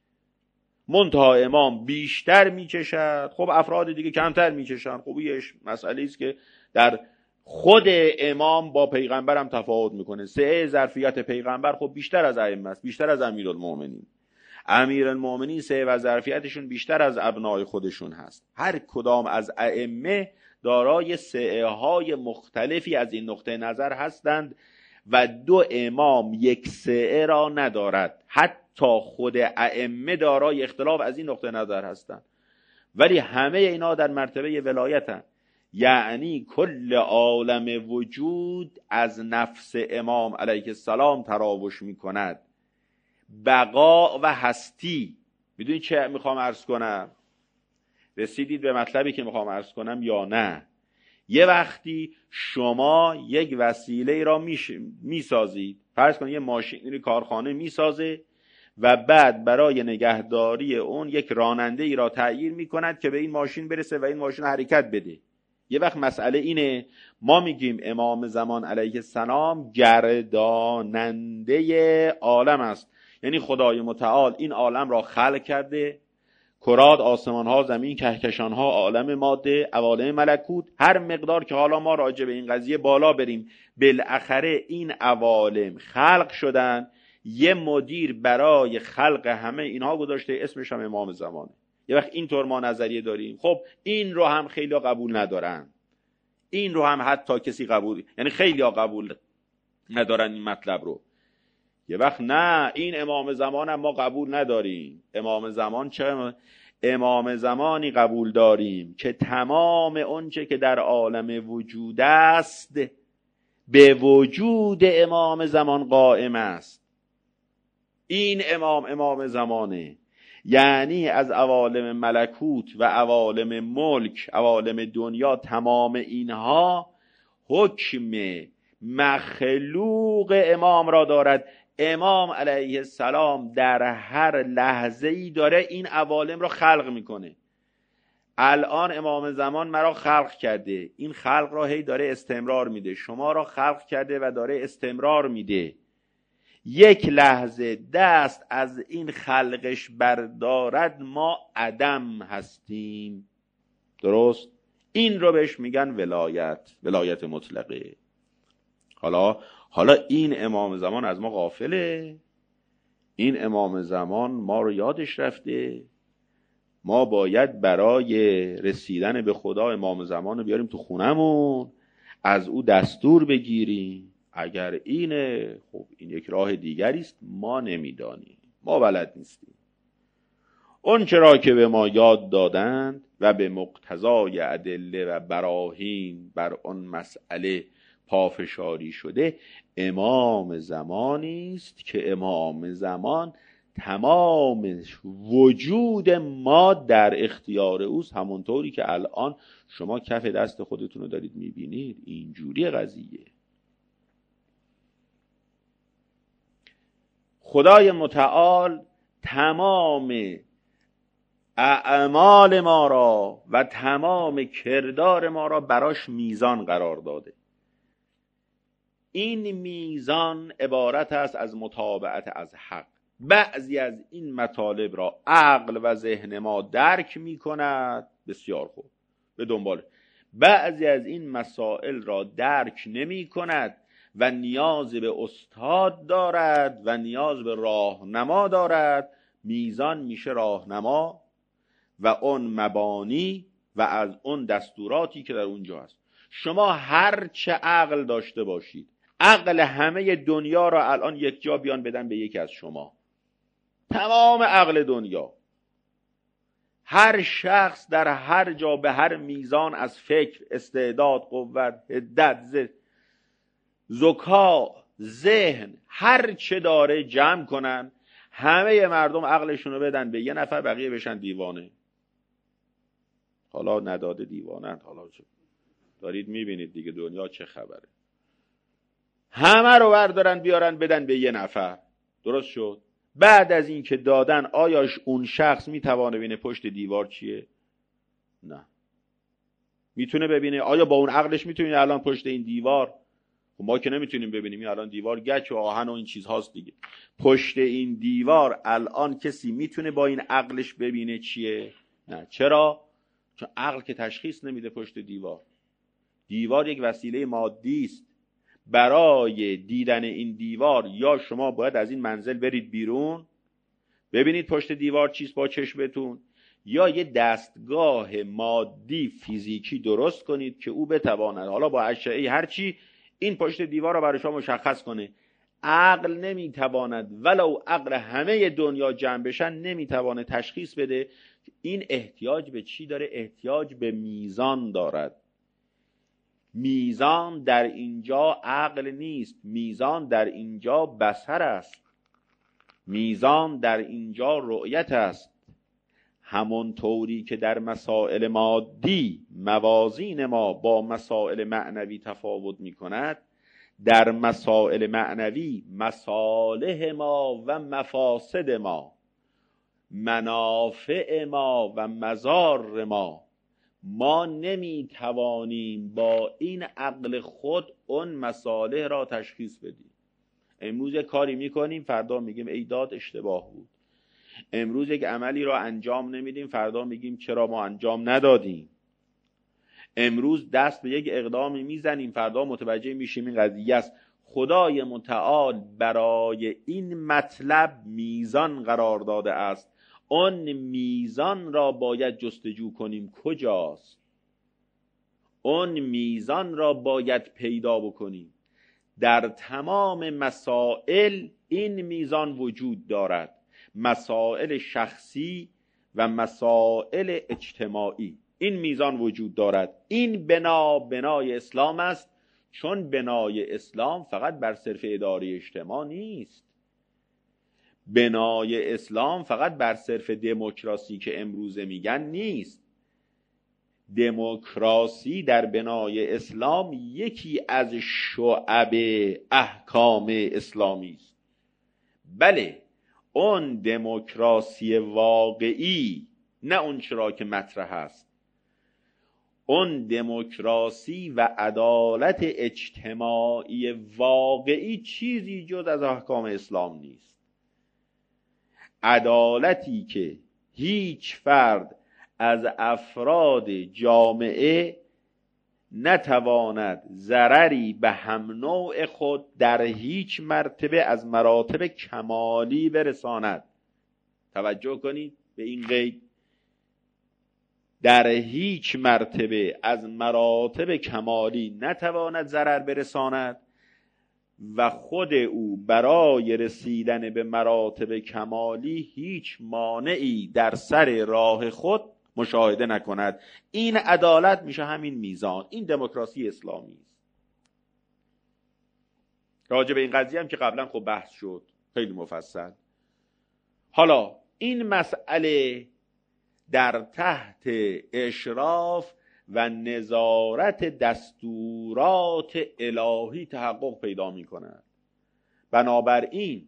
Speaker 1: منتها امام بیشتر میچشد، خب افراد دیگه کمتر میچشن. خب یه مسئله است که در خود امام با پیغمبرم تفاوت میکنه. سعه ظرفیت پیغمبر خب بیشتر از ائمه است، بیشتر از امیرالمؤمنین. امیرالمؤمنین سعه و ظرفیتشون بیشتر از ابنای خودشون هست. هر کدام از ائمه دارای سعه های مختلفی از این نقطه نظر هستند و دو امام یک سعه را ندارد. حتی خود ائمه دارای اختلاف از این نقطه نظر هستند، ولی همه اینا در مرتبه ولایتند. یعنی کل عالم وجود از نفس امام علیه السلام تراوش می کند. بقا و هستی. میدونید چه میخوام عرض کنم؟ رسیدید به مطلبی که میخوام عرض کنم یا نه؟ یه وقتی شما یک وسیله را میسازید، فرض کنید یه ماشین کارخانه میسازه و بعد برای نگهداری اون یک راننده ای را تعیین میکند که به این ماشین برسه و این ماشین حرکت بده. یه وقت مسئله اینه، ما میگیم امام زمان علیه السلام گرداننده عالم است. یعنی خدای متعال این عالم را خلق کرده، کرات، آسمان ها، زمین، کهکشان ها، عالم ماده، عوالم ملکوت. هر مقدار که حالا ما راجع به این قضیه بالا بریم، بالاخره این عوالم خلق شدن. یه مدیر برای خلق همه اینها گذاشته، اسمش هم امام زمانه. یه وقت اینطور ما نظریه داریم. خب این رو هم خیلی قبول ندارن، این رو هم حتی کسی قبول، یعنی خیلی قبول ندارن این مطلب رو. یه وقت نه، این امام زمان هم ما قبول نداریم. امام زمان چه؟ امام زمانی قبول داریم که تمام اونچه که در عالم وجود است به وجود امام زمان قائم است. این امام زمانه، یعنی از عوالم ملکوت و عوالم ملک، عوالم دنیا، تمام اینها حکم مخلوق امام را دارد. امام علیه السلام در هر لحظه‌ای داره این عوالم را خلق میکنه. الان امام زمان مرا خلق کرده، این خلق را هی داره استمرار میده. شما را خلق کرده و داره استمرار میده. یک لحظه دست از این خلقش بردارد ما عدم هستیم. درست؟ این رو بهش میگن ولایت مطلقه. حالا این امام زمان از ما غافله؟ این امام زمان ما رو یادش رفته؟ ما باید برای رسیدن به خدا امام زمان رو بیاریم تو خونمون، از او دستور بگیریم؟ اگر اینه، خب این یک راه دیگری است، ما نمیدانیم، ما بلد نیستیم. اون چرا که به ما یاد دادند و به مقتضای ادله و براهین بر اون مسئله پافشاری شده، امام زمانی است که امام زمان تمام وجود ما در اختیار اوست، همونطوری که الان شما کف دست خودتون رو دارید میبینید. اینجوری قضیه. خدای متعال تمام اعمال ما را و تمام کردار ما را براش میزان قرار داده. این میزان عبارت است از متابعت از حق. بعضی از این مطالب را عقل و ذهن ما درک می کند، بسیار خوب، به دنبال. بعضی از این مسائل را درک نمی کند و نیاز به استاد دارد و نیاز به راهنما دارد. میزان میشه راهنما و اون مبانی و از اون دستوراتی که در اونجا هست. شما هر چه عقل داشته باشید، عقل همه دنیا را الان یک جا بیان بدن به یکی از شما، تمام عقل دنیا، هر شخص در هر جا به هر میزان از فکر، استعداد، قوت، حدت، ذکا، ذهن، هر چه داره جمع کنن، همه مردم عقلشون رو بدن به یه نفر، بقیه بشن دیوانه. حالا نداده دیوانند، حالا دارید میبینید دیگه دنیا چه خبره. همه رو بردارن بیارن بدن به یه نفر، درست شد. بعد از این که دادن، آیا اون شخص میتوانه ببینه پشت دیوار چیه؟ نه. میتونه ببینه؟ آیا با اون عقلش میتونه الان پشت این دیوار؟ ما که نمیتونیم ببینیم، این الان دیوار گچ و آهن و این چیز هاست دیگه. پشت این دیوار الان کسی میتونه با این عقلش ببینه چیه؟ نه. چرا؟ چون عقل که تشخیص نمیده پشت دیوار. دیوار یک وسیله مادی است. برای دیدن این دیوار یا شما باید از این منزل برید بیرون ببینید پشت دیوار چیست با چشمتون، یا یه دستگاه مادی فیزیکی درست کنید که او بتواند حالا با اشعه هرچی این پشت دیوار رو برای شما مشخص کنه. عقل نمیتواند، ولو عقل همه دنیا جمع بشن نمیتواند تشخیص بده. این احتیاج به چی داره؟ احتیاج به میزان دارد. میزان در اینجا عقل نیست، میزان در اینجا بصر است، میزان در اینجا رؤیت است. همونطوری که در مسائل مادی موازین ما با مسائل معنوی تفاوت می کند، در مسائل معنوی مصالح ما و مفاسد ما، منافع ما و مضار ما نمی توانیم با این عقل خود اون مصالح را تشخیص بدیم. امروز یک کاری میکنیم، فردا میگیم ای داد اشتباه بود. امروز یک عملی را انجام نمیدیم، فردا میگیم چرا ما انجام ندادیم. امروز دست به یک اقدامی میزنیم، فردا متوجه میشیم این قضیه است. خدای متعال برای این مطلب میزان قرار داده است. اون میزان را باید جستجو کنیم کجاست. اون میزان را باید پیدا بکنیم. در تمام مسائل این میزان وجود دارد. مسائل شخصی و مسائل اجتماعی. این میزان وجود دارد. این بنای اسلام است، چون بنای اسلام فقط بر صرف اداره اجتماع نیست. بنای اسلام فقط بر صرف دموکراسی که امروزه میگن نیست. دموکراسی در بنای اسلام یکی از شعب احکام اسلامی است. بله، اون دموکراسی واقعی، نه اون چرا که مطرح است. اون دموکراسی و عدالت اجتماعی واقعی چیزی جز از احکام اسلام نیست. عدالتی که هیچ فرد از افراد جامعه نتواند ضرری به هم نوع خود در هیچ مرتبه از مراتب کمالی برساند. توجه کنید به این قید. در هیچ مرتبه از مراتب کمالی نتواند ضرر برساند و خود او برای رسیدن به مراتب کمالی هیچ مانعی در سر راه خود مشاهده نکند. این عدالت میشه همین میزان. این دموکراسی اسلامی است. راجع به این قضیه هم که قبلا خب بحث شد خیلی مفصل. حالا این مسئله در تحت اشراف و نظارت دستورات الهی تحقق پیدا می کند. بنابراین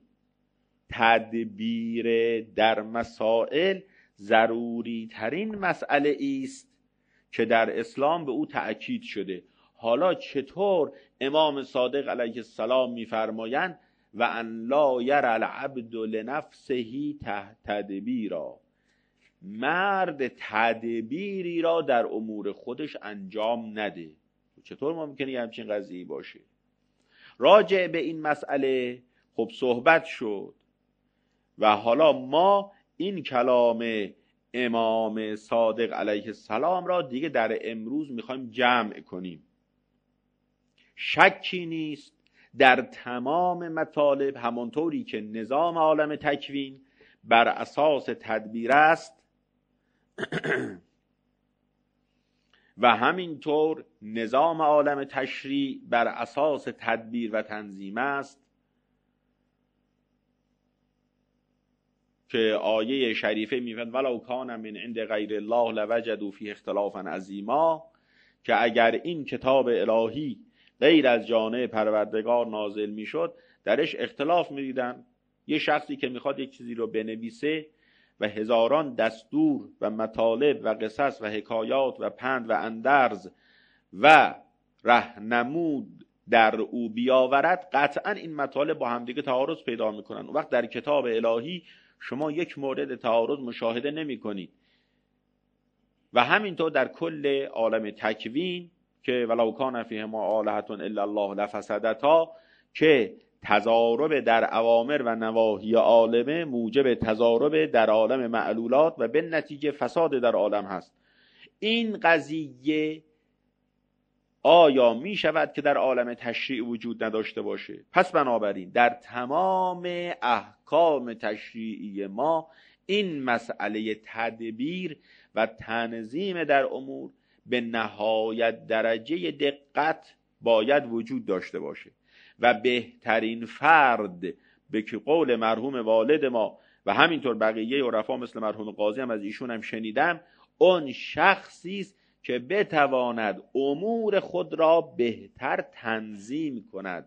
Speaker 1: تدبیر در مسائل ضروری ترین مسئله است که در اسلام به او تأکید شده. حالا چطور امام صادق علیه السلام می‌فرمایند و ان لا یرى العبد لنفسه تدبیرا، مرد تدبیری را در امور خودش انجام نده. چطور ممکنه یه همچین قضیه‌ای باشه؟ راجع به این مسئله خب صحبت شد و حالا ما این کلام امام صادق علیه السلام را دیگه در امروز میخوایم جمع کنیم. شکی نیست در تمام مطالب، همانطوری که نظام عالم تکوین بر اساس تدبیر است و همینطور نظام عالم تشریع بر اساس تدبیر و تنظیم است، که آیه شریفه میگوید ولو کان من عند غیر الله لوجدوا فیه اختلافا عظیما، که اگر این کتاب الهی غیر از جانب پروردگار نازل میشد درش اختلاف میدیدن. یه شخصی که میخواد یک چیزی رو بنویسه و هزاران دستور و مطالب و قصص و حکایات و پند و اندرز و راهنمود در او بیاورد، قطعا این مطالب با همدیگه تعارض پیدا میکنن. وقت در کتاب الهی شما یک مورد تعارض مشاهده نمی کنید. و همینطور در کل عالم تکوین که ولو کان فیهما آلهة الا الله لفسدتا، که تضارب در اوامر و نواهی عالمه موجب تضارب در عالم معلولات و به نتیجه فساد در عالم هست. این قضیه آیا می شود که در عالم تشریع وجود نداشته باشه؟ پس بنابراین در تمام احکام تشریعی ما این مسئله تدبیر و تنظیم در امور به نهایت درجه دقت باید وجود داشته باشه و بهترین فرد به که قول مرحوم والد ما و همینطور بقیه عرفا مثل مرحوم قاضی هم از ایشون هم شنیدم، اون شخصی است که بتواند امور خود را بهتر تنظیم کند،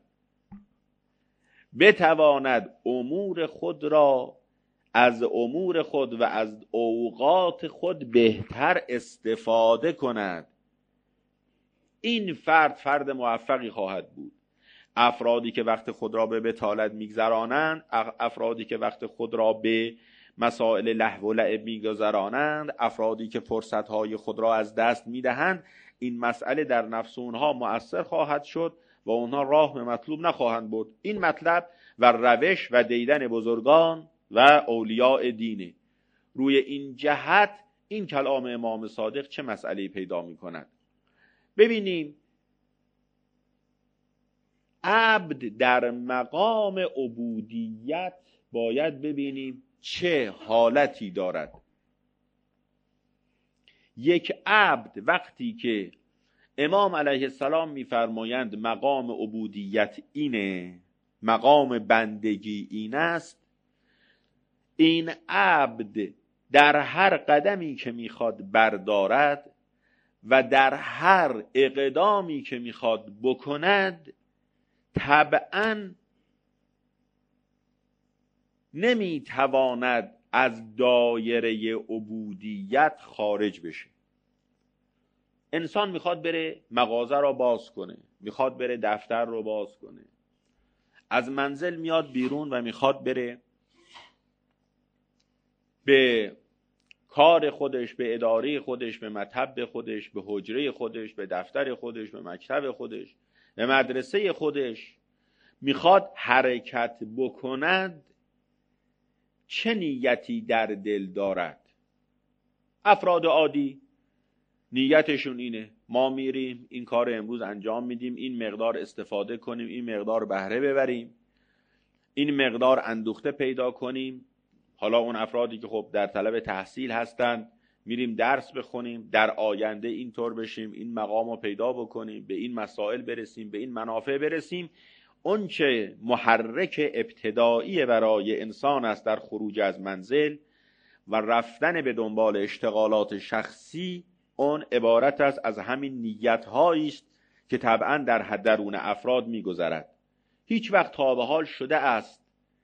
Speaker 1: بتواند امور خود را از امور خود و از اوقات خود بهتر استفاده کند. این فرد موفقی خواهد بود. افرادی که وقت خود را به بطالت میگذرانند، افرادی که وقت خود را به مسائل لهو و لعب میگذرانند، افرادی که فرصتهای خود را از دست میدهند، این مسئله در نفس اونها مؤثر خواهد شد و اونها راه به مطلوب نخواهند برد. این مطلب و روش و دیدن بزرگان و اولیاء دینه. روی این جهت این کلام امام صادق چه مسئله پیدا می کند؟ ببینیم عبد در مقام عبودیت باید ببینیم چه حالتی دارد. یک عبد وقتی که امام علیه السلام میفرمایند مقام عبودیت اینه، مقام بندگی این است، این عبد در هر قدمی که میخواد بردارد و در هر اقدامی که میخواد بکند طبعاً نمیتواند از دایره عبودیت خارج بشه. انسان میخواد بره مغازه رو باز کنه، میخواد بره دفتر رو باز کنه، از منزل میاد بیرون و میخواد بره به کار خودش، به اداره خودش، به مطب خودش، به حجره خودش، به دفتر خودش، به مکتب خودش، به مدرسه خودش، میخواد حرکت بکند. چه نیتی در دل دارد؟ افراد عادی نیتشون اینه ما میریم این کار امروز انجام میدیم، این مقدار استفاده کنیم، این مقدار بهره ببریم، این مقدار اندوخته پیدا کنیم. حالا اون افرادی که خب در طلب تحصیل هستند میریم درس بخونیم، در آینده اینطور بشیم، این مقام رو پیدا بکنیم، به این مسائل برسیم، به این منافع برسیم. اون چه محرک ابتدایی برای انسان است در خروج از منزل و رفتن به دنبال اشتغالات شخصی، اون عبارت است از همین نیت‌هایی است که طبعاً در درون افراد می‌گذرد. هیچ وقت تا به حال شده است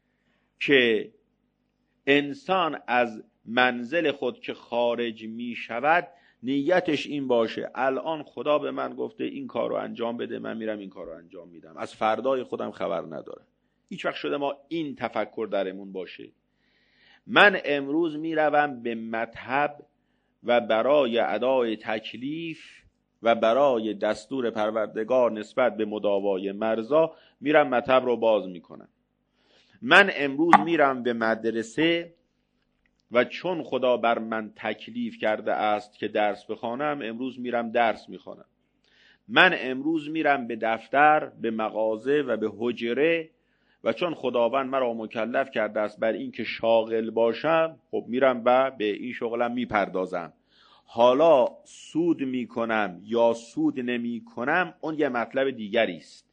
Speaker 1: که انسان از منزل خود که خارج می‌شود نیتش این باشه الان خدا به من گفته این کار رو انجام بده، من میرم این کار رو انجام میدم، از فردای خودم خبر ندارم. هیچ وقت شده ما این تفکر درمون باشه من امروز میروم به مذهب و برای ادای تکلیف و برای دستور پروردگار نسبت به مداوای مرضا میرم مطب رو باز میکنم. من امروز میرم به مدرسه و چون خدا بر من تکلیف کرده است که درس بخوانم امروز میرم درس میخوانم. من امروز میرم به دفتر، به مغازه و به حجره و چون خداوند مرا مکلف کرده است بر این که شاغل باشم خب میرم و به این شغلم میپردازم. حالا سود میکنم یا سود نمیکنم اون یه مطلب دیگری است.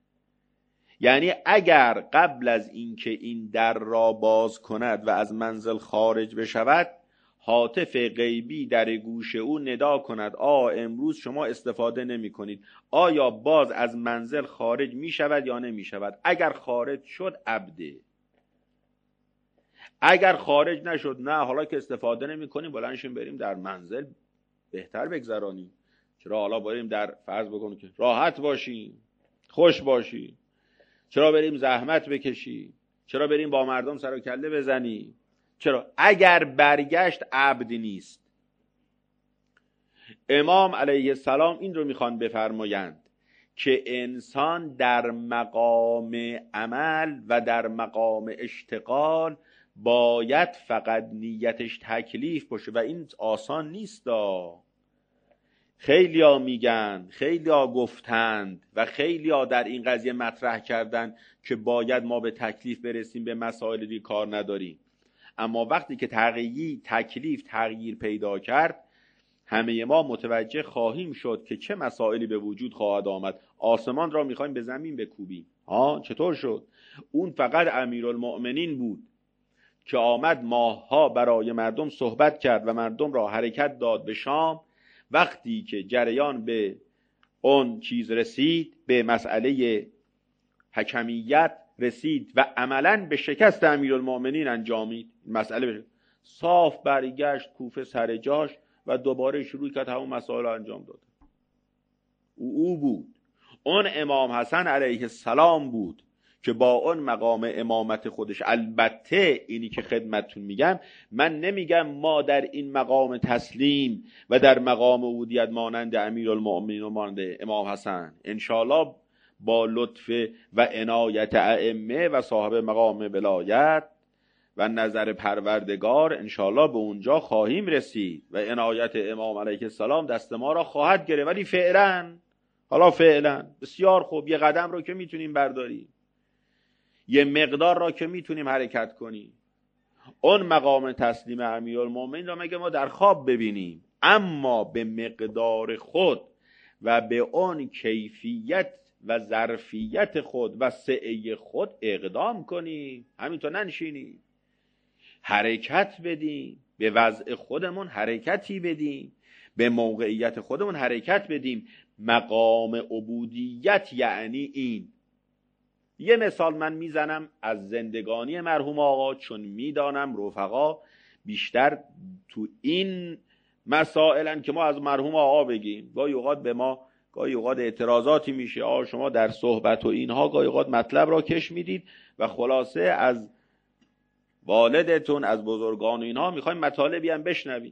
Speaker 1: یعنی اگر قبل از اینکه این در را باز کند و از منزل خارج بشود هاتف غیبی در گوش او ندا کند امروز شما استفاده نمی کنید، آیا باز از منزل خارج می شود یا نمی شود؟ اگر خارج شد عبده، اگر خارج نشد نه حالا که استفاده نمی کنیم بلندشیم بریم در منزل بهتر بگذرانیم. چرا حالا بریم در فرض بکنیم که راحت باشیم خوش باشیم، چرا بریم زحمت بکشیم، چرا بریم با مردم سر و کله بزنیم؟ چرا؟ اگر برگشت عبد نیست. امام علیه السلام این رو میخوان بفرمایند که انسان در مقام عمل و در مقام اشتغال باید فقط نیتش تکلیف باشه و این آسان نیست. خیلیا میگن، خیلیا گفتند و خیلیا در این قضیه مطرح کردند که باید ما به تکلیف برسیم، به مسائل دیگه کار نداریم. اما وقتی که تکلیف تغییر پیدا کرد همه ما متوجه خواهیم شد که چه مسائلی به وجود خواهد آمد. آسمان را میخوایم به زمین بکوبیم. چطور شد؟ اون فقط امیرالمؤمنین بود که آمد ماهها برای مردم صحبت کرد و مردم را حرکت داد به شام. وقتی که جریان به اون چیز رسید، به مسئله حکمیت رسید و عملاً به شکست امیرالمؤمنین انجامید، مسئله صاف برگشت کوفه سر جاش و دوباره شروع کرد همون مسائل انجام داد. او بود، اون امام حسن علیه السلام بود که با اون مقام امامت خودش، البته اینی که خدمتتون میگم، من نمیگم ما در این مقام تسلیم و در مقام عبودیت مانند امیرالمؤمنین و مانند امام حسن انشاءالله با لطف و عنایت ائمه و صاحب مقام ولایت و نظر پروردگار انشاءالله به اونجا خواهیم رسید و عنایت امام علیه السلام دست ما را خواهد گرفت. ولی فعلا بسیار خوب، یه قدم رو که میتونیم برداریم، یه مقدار را که میتونیم حرکت کنیم. اون مقام تسلیم امیرالمؤمنین را مگه ما در خواب ببینیم؟ اما به مقدار خود و به اون کیفیت و ظرفیت خود و سعه خود اقدام کنیم، همینطور ننشینیم، حرکت بدیم، به وضع خودمون حرکتی بدیم، به موقعیت خودمون حرکت بدیم. مقام عبودیت یعنی این. یه مثال من میزنم از زندگانی مرحوم آقا، چون میدانم رفقا بیشتر تو این مسائلن که ما از مرحوم آقا بگیم. گاهی اوقات به ما گاهی اوقات اعتراضاتی میشه، شما در صحبت و اینها گاهی اوقات مطلب را کش میدید و خلاصه از والدتون، از بزرگان و اینها میخوایم مطالبی هم بشنوید.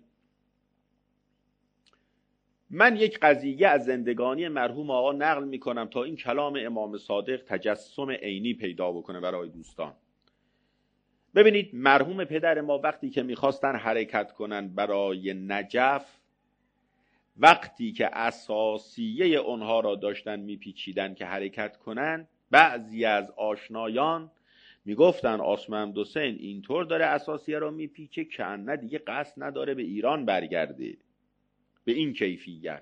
Speaker 1: من یک قضیه از زندگانی مرحوم آقا نقل میکنم تا این کلام امام صادق تجسم عینی پیدا بکنه برای دوستان. ببینید، مرحوم پدر ما وقتی که میخواستن حرکت کنن برای نجف، وقتی که اساسیه اونها را داشتن میپیچیدن که حرکت کنن، بعضی از آشنایان میگفتن آسمند حسین اینطور داره اساسیه را میپیچه که نه دیگه قصد نداره به ایران برگرده به این کیفیت.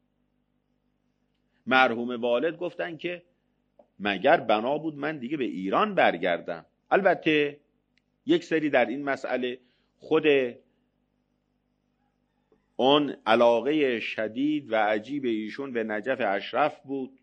Speaker 1: مرحوم والد گفتن که مگر بنا بود من دیگه به ایران برگردم. البته یک سری در این مسئله خود اون علاقه شدید و عجیب ایشون به نجف اشرف بود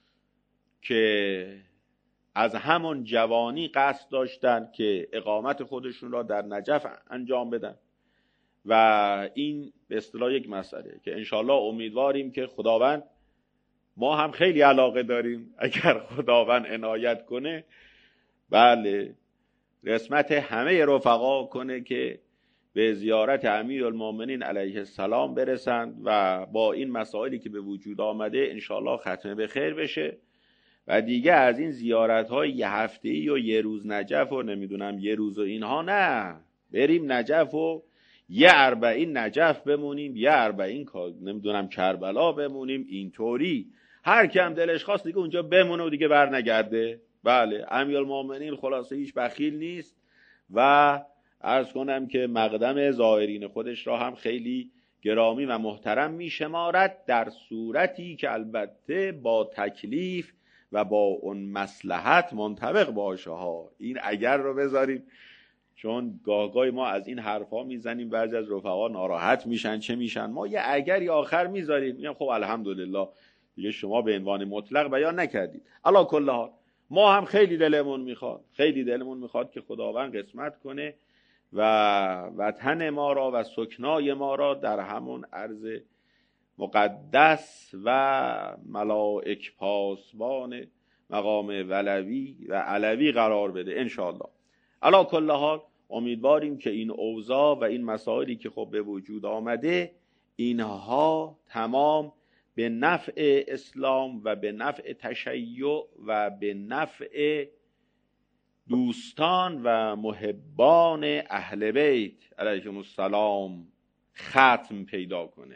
Speaker 1: که از همون جوانی قصد داشتن که اقامت خودشون را در نجف انجام بدن و این به اصطلاح یک مسئله که انشالله امیدواریم که خداوند، ما هم خیلی علاقه داریم اگر خداوند عنایت کنه، بله، قسمت همه رفقا کنه که به زیارت امیرالمومنین علیه السلام برسند و با این مسائلی که به وجود آمده انشالله ختمه به خیر بشه و دیگه از این زیارت‌های یه هفته‌ای و یه روز نجف و نمیدونم یه روز و اینها نه، بریم نجف و یه 40 نجف بمونیم، یه 40 نمیدونم کربلا بمونیم، اینطوری هر کم دلش خواست دیگه اونجا بمونه و دیگه بر نگرده. بله، امیرالمومنین خلاصه هیچ بخیل نیست و عرض کنم که مقدم زائرین خودش را هم خیلی گرامی و محترم می شمارد، در صورتی که البته با تکلیف و با اون مصلحت منطبق باشه ها. این اگر رو بذاریم، چون گاهگاهی ما از این حرفا میزنیم، بعضی از رفقا ناراحت میشن، چه میشن، ما یه اگری آخر میذاریم، میگم خب الحمدلله دیگه شما به عنوان مطلق بیان نکردید. علا کل حال ما هم خیلی دلمون میخواد که خداوند قسمت کنه و وطن ما را و سکنای ما را در همون ارض مقدس و ملائک پاسبان مقام ولوی و علوی قرار بده انشاءالله. علا کل حال امیدواریم که این اوضاع و این مسائلی که خب به وجود آمده، اینها تمام به نفع اسلام و به نفع تشیع و به نفع دوستان و محبان اهل بیت علیهم السلام ختم پیدا کنه.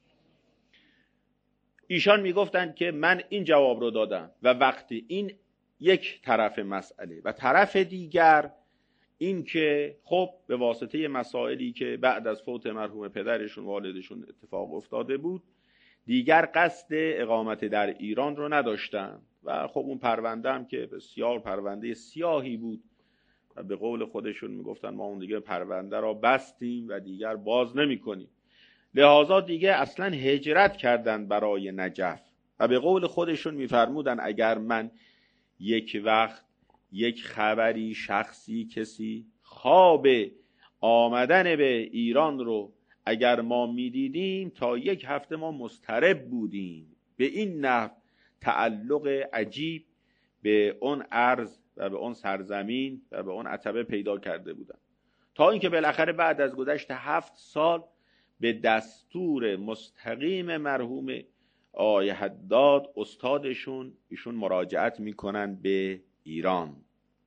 Speaker 1: ایشان میگفتند که من این جواب رو دادم و وقتی این یک طرف مسئله و طرف دیگر این که خب به واسطه مسائلی که بعد از فوت مرحوم پدرشون والدشون اتفاق افتاده بود، دیگر قصد اقامت در ایران رو نداشتن و خب اون پرونده هم که بسیار پرونده سیاهی بود و به قول خودشون میگفتن ما اون دیگه پرونده را بستیم و دیگر باز نمی کنیم، لحاظا دیگه اصلا هجرت کردن برای نجف و به قول خودشون میفرمودن اگر من یک وقت یک خبری، شخصی، کسی خواب آمدن به ایران رو اگر ما میدیدیم تا 1 هفته ما مضطرب بودیم. به این نحو تعلق عجیب به اون ارض و به اون سرزمین و به اون عتبه پیدا کرده بودن، تا اینکه بالاخره بعد از گذشت 7 سال به دستور مستقیم مرحوم آقای حداد استادشون ایشون مراجعت میکنن به ایران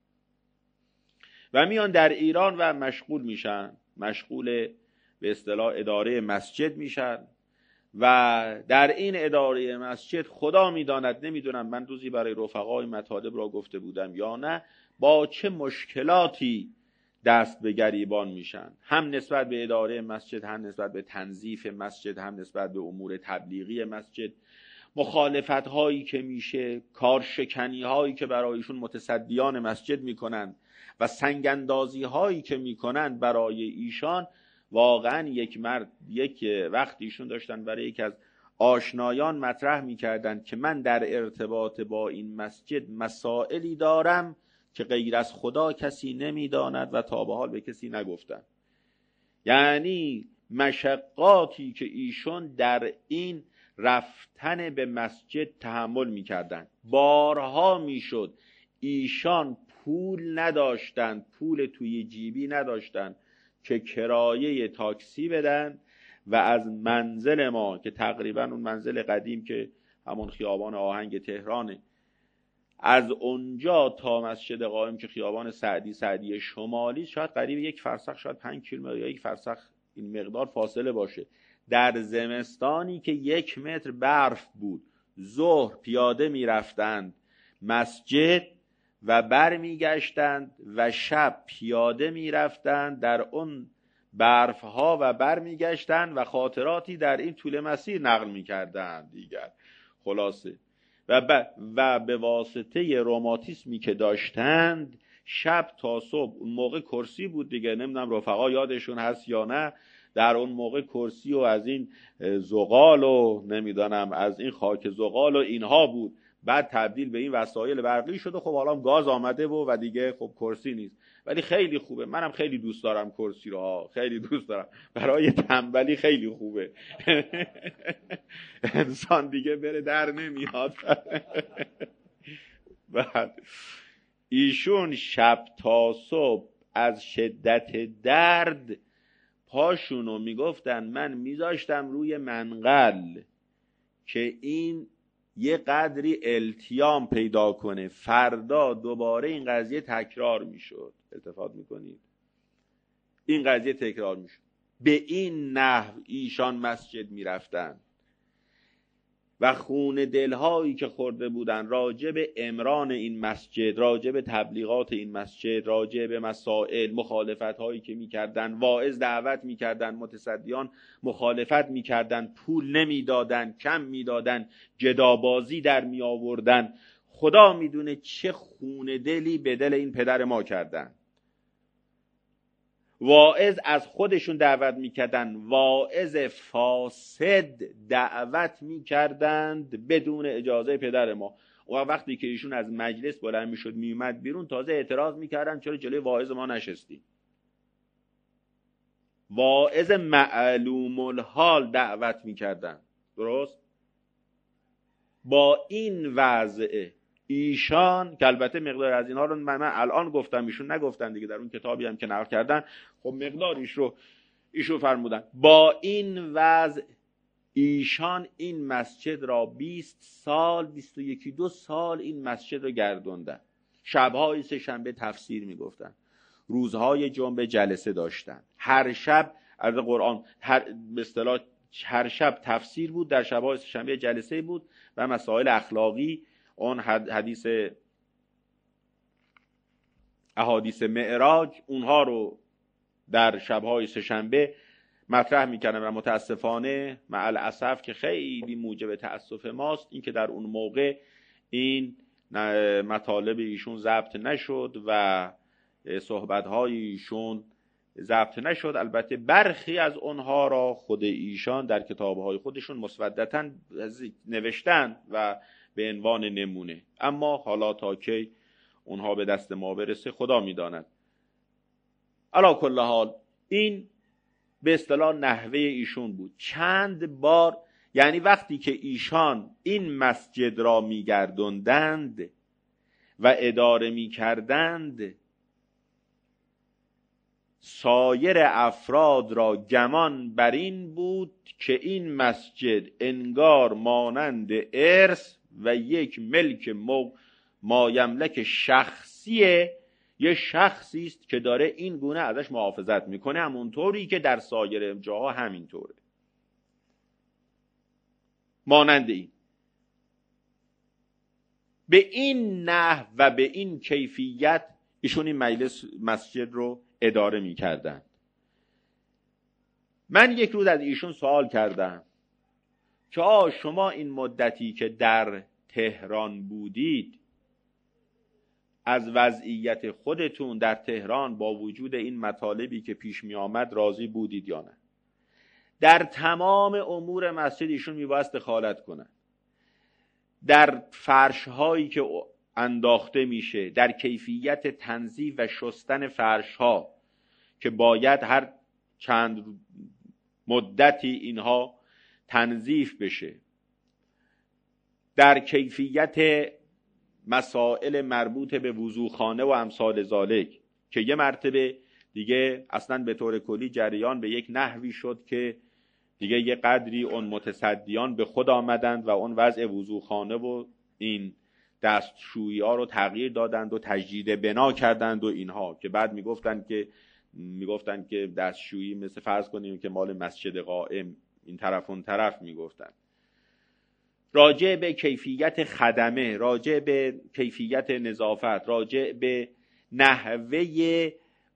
Speaker 1: و میان در ایران و مشغول میشن، مشغول به اصطلاح اداره مسجد میشن و در این اداره مسجد خدا میداند، نمیدونم من روزی برای رفقای مطالب را گفته بودم یا نه، با چه مشکلاتی دست به گریبان میشن، هم نسبت به اداره مسجد، هم نسبت به تنظیف مسجد، هم نسبت به امور تبلیغی مسجد. مخالفت هایی که میشه، کارشکنی هایی که برایشون متصدیان مسجد میکنن و سنگ اندازی هایی که میکنن برای ایشان. واقعا یک وقت ایشون داشتن برای یک از آشنایان مطرح میکردن که من در ارتباط با این مسجد مسائلی دارم که غیر از خدا کسی نمیداند و تا به حال به کسی نگفتن. یعنی مشقاتی که ایشون در این رفتن به مسجد تحمل میکردن. بارها میشد ایشان پول نداشتن، پول توی جیبی نداشتن که کرایه تاکسی بدن و از منزل ما که تقریبا اون منزل قدیم که همون خیابان آهنگ تهرانه، از اونجا تا مسجد قائم که خیابان سعدی شمالی، شاید قریب 1 فرسخ، شاید 5 کیلومتر یا 1 فرسخ این مقدار فاصله باشه. در زمستانی که 1 متر برف بود، ظهر پیاده می رفتند مسجد و بر می گشتند و شب پیاده می رفتند در اون برف ها و بر می گشتند و خاطراتی در این طول مسیر نقل می کردند دیگر. خلاصه و به واسطه روماتیسمی که داشتند شب تا صبح، اون موقع کرسی بود دیگه، نمیدونم رفقا یادشون هست یا نه، در اون موقع کرسی و از این زغال و نمیدونم از این خاک زغال و اینها بود، بعد تبدیل به این وسایل برقی شده. خب حالا گاز آمده و دیگه خب کرسی نیست، ولی خیلی خوبه. منم خیلی دوست دارم کرسی رو ها، خیلی دوست دارم، برای تنبلی خیلی خوبه. انسان دیگه بره در نمیاد. بعد ایشون شب تا صبح از شدت درد پاشونو میگفتن من میذاشتم روی منقل که این یه قدری التیام پیدا کنه، فردا دوباره این قضیه تکرار میشد. التفات میکنید؟ این قضیه تکرار میشد. به این نحو ایشان مسجد میرفتن و خون دلهایی که خورده بودن راجع به امران این مسجد، راجع به تبلیغات این مسجد، راجع به مسائل، مخالفت هایی که میکردن، واعظ دعوت میکردن، متصدیان مخالفت میکردن، پول نمیدادن، کم میدادن، جدابازی در می آوردن. خدا میدونه چه خون دلی به دل این پدر ما کردن. واعظ از خودشون دعوت میکردن، واعظ فاسد دعوت میکردند بدون اجازه پدر ما. و وقتی که ایشون از مجلس بلند میشد میومد بیرون، تازه اعتراض میکردن چرا جلوی واعظ ما نشستی. واعظ معلوم الحال دعوت میکردن. درست؟ با این وضع ایشان که البته مقدار از اینها رو من الان گفتم، ایشون نگفتن دیگه، در اون کتابی هم که نقل کردن خب مقداریش رو ایشون فرمودن. با این وضع ایشان این مسجد را 20 سال 21 سال این مسجد رو گردوندن. شب‌های سه شنبه تفسیر میگفتن، روزهای جمعه جلسه داشتن، هر شب از قرآن به اصطلاح هر شب تفسیر بود، در شب‌های سه شنبه جلسه بود و مسائل اخلاقی، اون احادیث معراج، اونها رو در شب‌های سه شنبه مطرح می‌کردن. و متاسفانه مع الاسف که خیلی موجب تأسف ماست این که در اون موقع این مطالب ایشون ضبط نشد و صحبت‌های ایشون ضبط نشد. البته برخی از اونها را خود ایشان در کتاب‌های خودشون مسودتاً نوشتن و به عنوان نمونه، اما حالا تا کی اونها به دست ما برسه خدا میداند. علی کل حال این به اصطلاح نحوه ایشون بود. چند بار، یعنی وقتی که ایشان این مسجد را میگردوندند و اداره میکردند، سایر افراد را گمان بر این بود که این مسجد انگار مانند ارث و یک ملک مایملک شخصیه، یه شخصی است که داره این گونه ازش محافظت میکنه، همونطوری که در سایر جاها همینطوره. مانند این، به این نحو و به این کیفیت ایشون این مسجد رو اداره میکردند. من یک روز از ایشون سوال کردم که شما این مدتی که در تهران بودید از وضعیت خودتون در تهران با وجود این مطالبی که پیش می آمد راضی بودید یا نه؟ در تمام امور مسجد ایشون میبایست دخالت کنن، در فرش هایی که انداخته میشه، در کیفیت تنظیف و شستن فرش ها که باید هر چند مدتی اینها تنظیف بشه، در کیفیت مسائل مربوط به وضوخانه و امثال ذالک که یه مرتبه دیگه اصلا به طور کلی جریان به یک نحوی شد که دیگه یه قدری اون متصدیان به خود آمدند و اون وضع وضوخانه و این دستشویی ها رو تغییر دادند و تجدید بنا کردند و اینها که بعد میگفتن که دستشویی مثل فرض کنیم که مال مسجد قائم این طرف اون طرف میگفتن. راجع به کیفیت خدمه، راجع به کیفیت نظافت، راجع به نحوه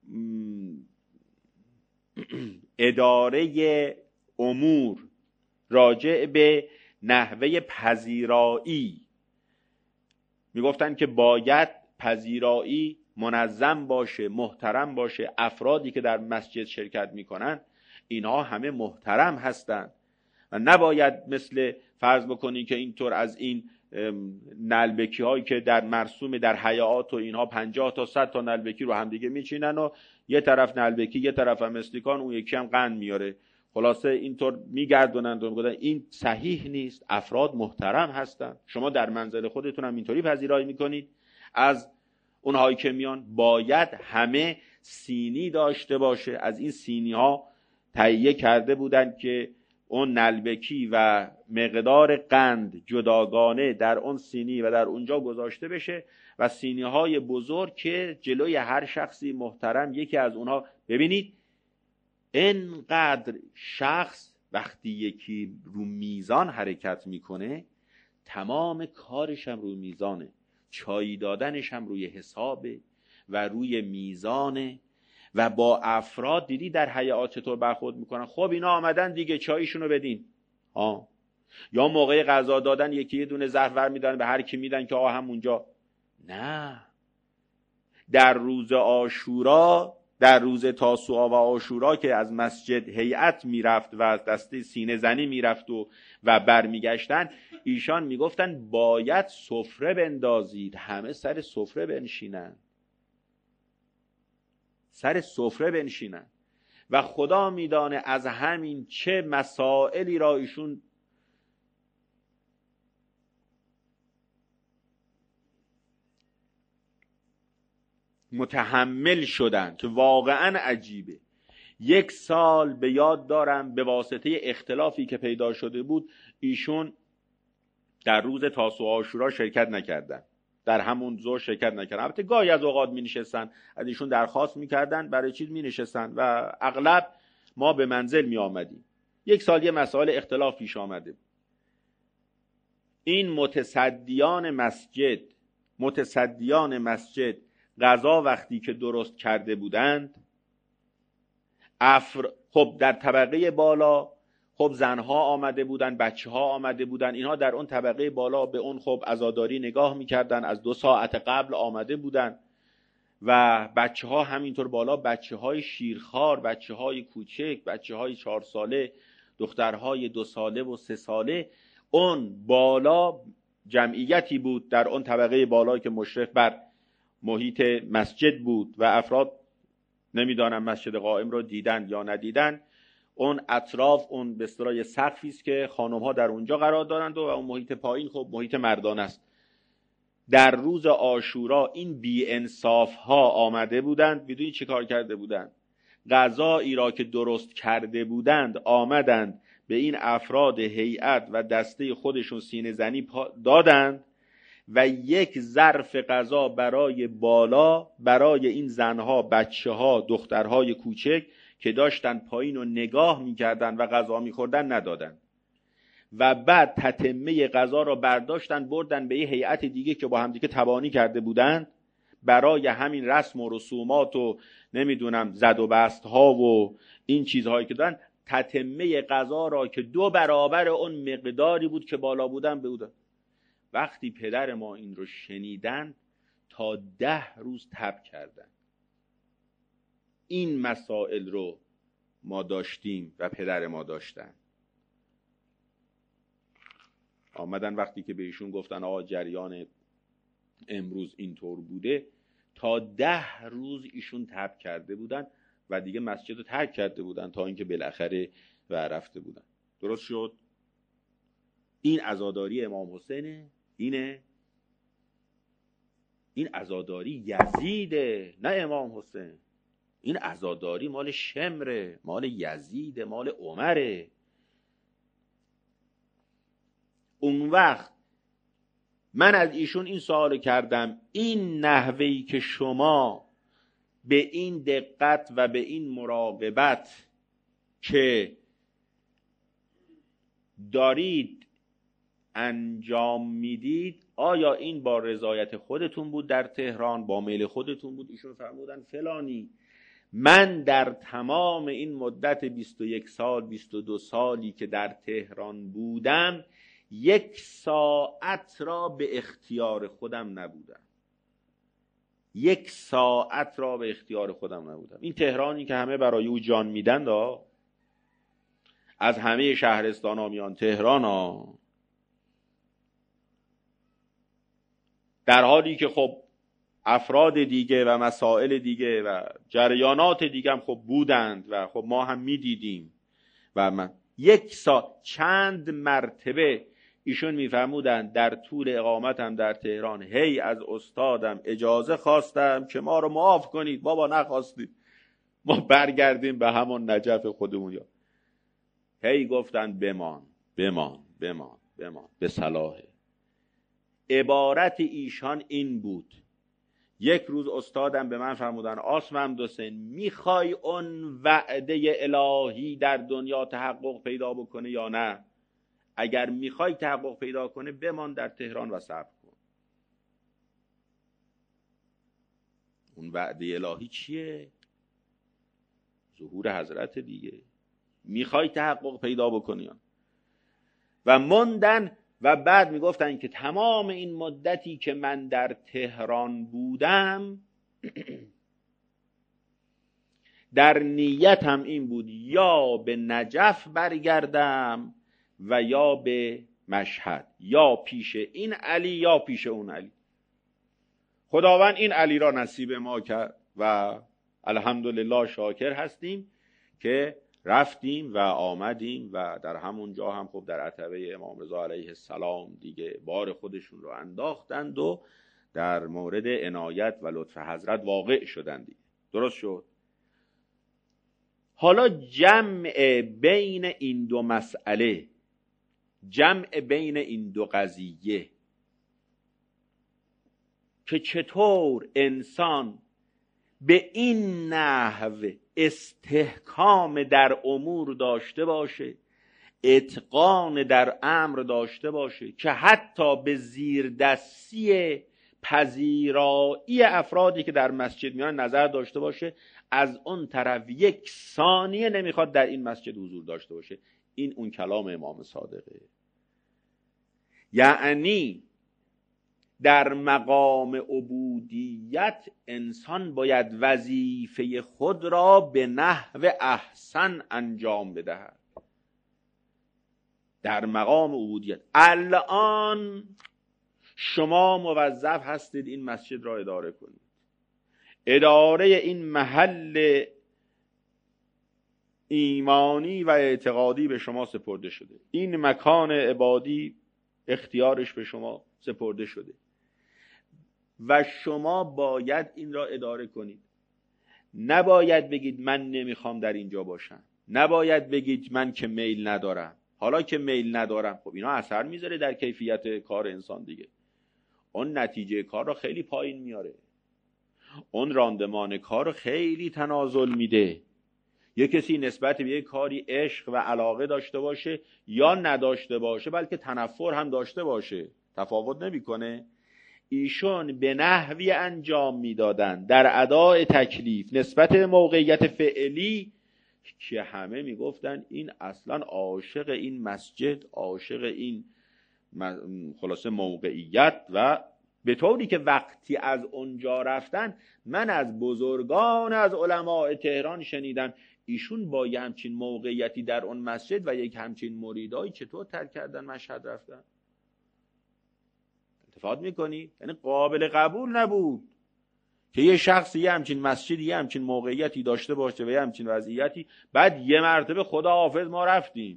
Speaker 1: اداره امور، راجع به نحوه پذیرایی میگفتن که باید پذیرایی منظم باشه، محترم باشه. افرادی که در مسجد شرکت میکنن اینها همه محترم هستند و نباید مثل فرض بکنی که اینطور از این نلبکی هایی که در مرسوم در حیات و اینها 50 تا 100 تا نلبکی رو همدیگه میچینن و یه طرف نلبکی یه طرف هم استیکان، اون یکی هم قند میاره، خلاصه اینطور میگردونند و میگن این صحیح نیست. افراد محترم هستند. شما در منزل خودتون هم اینطوری پذیرایی میکنید از اونهایی که میان. باید همه سینی داشته باشه. از این سینی ها تهیه کرده بودند که اون نلبکی و مقدار قند جداگانه در اون سینی و در اونجا گذاشته بشه و سینی های بزرگ که جلوی هر شخصی محترم یکی از اونها. ببینید اینقدر شخص وقتی یکی رو میزان حرکت میکنه تمام کارش هم روی میزانه، چای دادنش هم روی حسابه و روی میزانه و با افراد دیدی در حیات چطور برخورد میکنن. خب اینا آمدن دیگه چایشونو بدین یا موقع غذا دادن یکی یه دونه ظرف ور میدن به هر کی میدن که همونجا. نه، در روز عاشورا، در روز تاسوعا و عاشورا که از مسجد هیئت میرفت و از دسته سینه زنی میرفت و برمیگشتن، ایشان میگفتن باید سفره بندازید، همه سر سفره بنشینن، سر سفره بنشینن. و خدا میدانه از همین چه مسائلی را ایشون متحمل شدن که واقعا عجیبه. 1 سال به یاد دارم به واسطه اختلافی که پیدا شده بود ایشون در روز تاسوعا و عاشورا شرکت نکردن، در همون ظهر شرکت نکردن. البته گاهی از اوقات می نشستن، از ایشون درخواست میکردن برای چیز می نشستن و اغلب ما به منزل می آمدیم. 1 سال یه مسائل اختلاف پیش آمده. این متصدیان مسجد غذا وقتی که درست کرده بودند، خب در طبقه بالا خب زنها آمده بودن، بچه ها آمده بودن، اینها در اون طبقه بالا به اون خب عزاداری نگاه میکردن، از 2 ساعت قبل آمده بودن و بچه ها همینطور بالا، بچه های شیرخوار، بچه های کوچک، بچه های 4 ساله، دخترهای 2 ساله و 3 ساله. اون بالا جمعیتی بود در اون طبقه بالا که مشرف بر محیط مسجد بود و افراد نمیدانم مسجد قائم رو دیدن یا ندیدن. اون اطراف اون به اصطلاح سقفی است که خانم ها در اونجا قرار دارند و اون محیط پایین خب محیط مردان است. در روز عاشورا این بی انصاف ها آمده بودند. بدونی چه کار کرده بودند؟ غذایی را که درست کرده بودند آمدند به این افراد هیئت و دسته خودشون سینه زنی دادند و 1 ظرف غذا برای بالا، برای این زنها، بچه ها، دخترهای کوچک که داشتن پایین رو نگاه میکردن و غذا میخوردن ندادن و بعد تتمه غذا را برداشتن بردن به یه هیئت دیگه که با هم دیگه تبانی کرده بودند. برای همین رسم و رسومات و نمیدونم زد و بست ها و این چیزهایی که دارن تتمه قضا را که 2 برابر اون مقداری بود که بالا بودن. وقتی پدر ما این رو شنیدن تا 10 روز تب کردن. این مسائل رو ما داشتیم و پدر ما داشتن. آمدن وقتی که به ایشون گفتن آقا جریان امروز اینطور بوده، تا 10 روز ایشون تب کرده بودن و دیگه مسجد رو ترک کرده بودن تا اینکه بالاخره و رفته بودن. درست شد؟ این عزاداری امام حسینه. این عزاداری یزیده، نه امام حسین. این عزاداری مال شمره، مال یزیده، مال عمره. اون وقت من از ایشون این سوال کردم، این نحوهی که شما به این دقت و به این مراقبت که دارید انجام میدید، آیا این با رضایت خودتون بود در تهران، با میل خودتون بود؟ ایشون فرمودن فلانی، من در تمام این مدت 21 سال 22 سالی که در تهران بودم 1 ساعت را به اختیار خودم نبودم. 1 ساعت را به اختیار خودم نبودم. این تهرانی که همه برای او جان میدن از همه شهرستان ها میان تهران ها، در حالی که خب افراد دیگه و مسائل دیگه و جریانات دیگه هم خب بودند و خب ما هم میدیدیم. و من 1 ساعت چند مرتبه ایشون میفرمودن در طول اقامتم در تهران، هی از استادم اجازه خواستم که ما رو معاف کنید. بابا نخواستید، ما برگردیم به همون نجف خودمون. یا هی گفتن بمان بمان بمان بمان به صلاحه. عبارت ایشان این بود. یک روز استادم به من فرمودن آسمم حسین، میخوای اون وعده الهی در دنیا تحقق پیدا بکنه یا نه؟ اگر میخوای تحقق پیدا کنه بمان در تهران و صبر کن. اون وعده الهی چیه؟ ظهور حضرت دیگه. میخوای تحقق پیدا بکنی و موندن. و بعد میگفتن که تمام این مدتی که من در تهران بودم در نیتم این بود یا به نجف برگردم و یا به مشهد، یا پیش این علی یا پیش اون علی. خداوند این علی را نصیب ما کرد و الحمدلله شاکر هستیم که رفتیم و آمدیم و در همون جا هم خب در عتبه امام رضا علیه السلام دیگه بار خودشون رو انداختند و در مورد عنایت و لطف حضرت واقع شدند دیگه. درست شد؟ حالا جمع بین این 2 مسئله، جمع بین این 2 قضیه که چطور انسان به این نحو استحکام در امور داشته باشه، اتقان در امر داشته باشه که حتی به زیردستی پذیرایی افرادی که در مسجد میان نظر داشته باشه، از اون طرف 1 ثانیه نمیخواد در این مسجد حضور داشته باشه. این اون کلام امام صادقه. یعنی در مقام عبودیت انسان باید وظیفه خود را به نحو احسن انجام بدهد. در مقام عبودیت الان شما موظف هستید این مسجد را اداره کنید. اداره این محل ایمانی و اعتقادی به شما سپرده شده. این مکان عبادی اختیارش به شما سپرده شده و شما باید این را اداره کنید. نباید بگید من نمیخوام در اینجا باشم، نباید بگید من که میل ندارم. حالا که میل ندارم، خب اینا اثر میذاره در کیفیت کار انسان دیگه. اون نتیجه کار را خیلی پایین میاره، اون راندمان کار رو خیلی تنازل میده. یه کسی نسبت به یک کاری عشق و علاقه داشته باشه یا نداشته باشه، بلکه تنفر هم داشته باشه، تفاوت نمیکنه. ایشون به نحوی انجام میدادن در اداء تکلیف نسبت موقعیت فعلی که همه میگفتن این اصلا عاشق این مسجد، عاشق این خلاصه موقعیت، و به طوری که وقتی از اونجا رفتن من از بزرگان از علماء تهران شنیدم ایشون با یه همچین موقعیتی در اون مسجد و یک همچین مریدایی چطور ترک کردن مشهد رفتن. اتفاق میکنی؟ یعنی قابل قبول نبود که یه شخصی یه همچین مسجدی یه همچین موقعیتی داشته باشه و یه همچین وضعیتی، بعد یه مرتبه خدا حافظ ما رفتیم.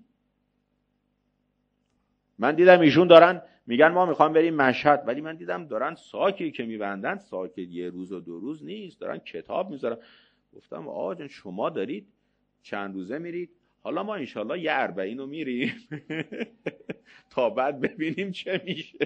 Speaker 1: من دیدم ایشون دارن میگن ما میخوام بریم مشهد، ولی من دیدم دارن ساکی که میبندن ساک یه روز و 2 روز نیست، دارن کتاب میذارن. گفتم آقا جان شما دارید چند روزه میرید، حالا ما انشالله یه 40 رو میریم تا بعد ببینیم چه میشه.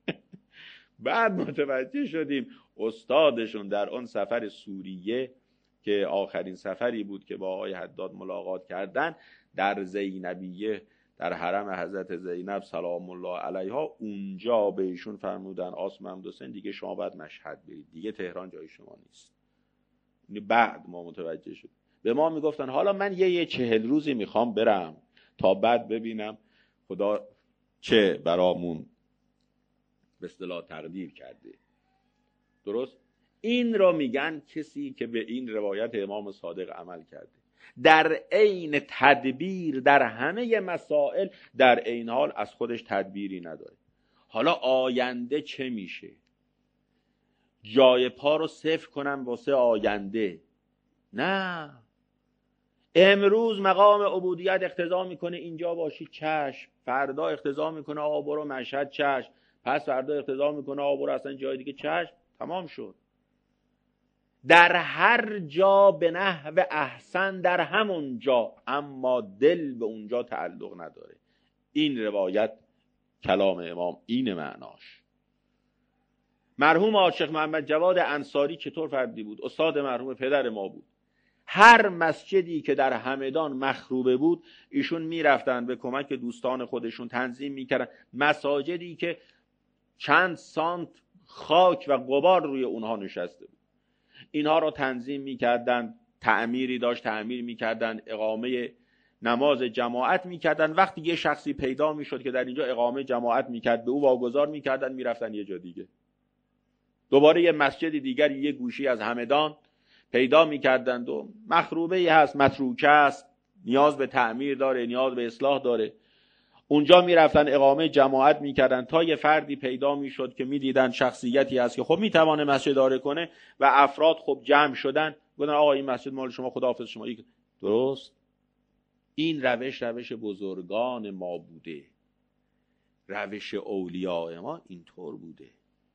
Speaker 1: بعد متوجه شدیم استادشون در اون سفر سوریه که آخرین سفری بود که با آقای حداد ملاقات کردن، در زینبیه در حرم حضرت زینب سلام الله علیها، اونجا به ایشون فرمودن آسم حسین دیگه شما باید مشهد برید، دیگه تهران جای شما نیست. بعد ما متوجه شد. به ما میگفتن حالا من یه 40 روزی میخوام برم تا بعد ببینم خدا چه برامون به اصطلاح تقدیر کرده. درست؟ این رو میگن کسی که به این روایت امام صادق عمل کرده، در عین تدبیر در همه مسائل، در عین حال از خودش تدبیری نداره. حالا آینده چه میشه؟ جای پا رو صفر کنم واسه آینده؟ نه. امروز مقام عبودیت اقتضا میکنه اینجا باشی، چشم. فردا اقتضا میکنه آقا برو مشهد، چشم. پس فردا اقتضا میکنه آقا برو اصلا جای دیگه، چشم. تمام شد. در هر جا به نحو احسن در همون جا، اما دل به اونجا تعلق نداره. این روایت کلام امام این معناش. مرحوم عاشق محمد جواد انصاری چطور فردی بود؟ استاد مرحوم پدر ما بود. هر مسجدی که در همدان مخروبه بود ایشون میرفتن به کمک دوستان خودشون تنظیم میکردن. مساجدی که چند سانت خاک و غبار روی اونها نشسته بود، اینها را تنظیم میکردن، تعمیری داشت تعمیر میکردن، اقامه نماز جماعت میکردن. وقتی یه شخصی پیدا میشد که در اینجا اقامه جماعت میکرد به او واگذار میکردن، میرفتن یه جا دیگه. دوباره یه مسجد دیگر یه گوشی از همدان پیدا میکردند و مخروبه ای هست، متروکه است، نیاز به تعمیر داره، نیاز به اصلاح داره، اونجا میرفتن اقامه جماعت میکردن تا یه فردی پیدا میشد که میدیدن شخصیتی هست که خب میتوانه مسجد اداره کنه و افراد خب جمع شدن گفتن آقا این مسجد مال شما، خداحافظ شما. درست؟ این روش بزرگان ما بوده، روش اولیاء ما اینطور بوده.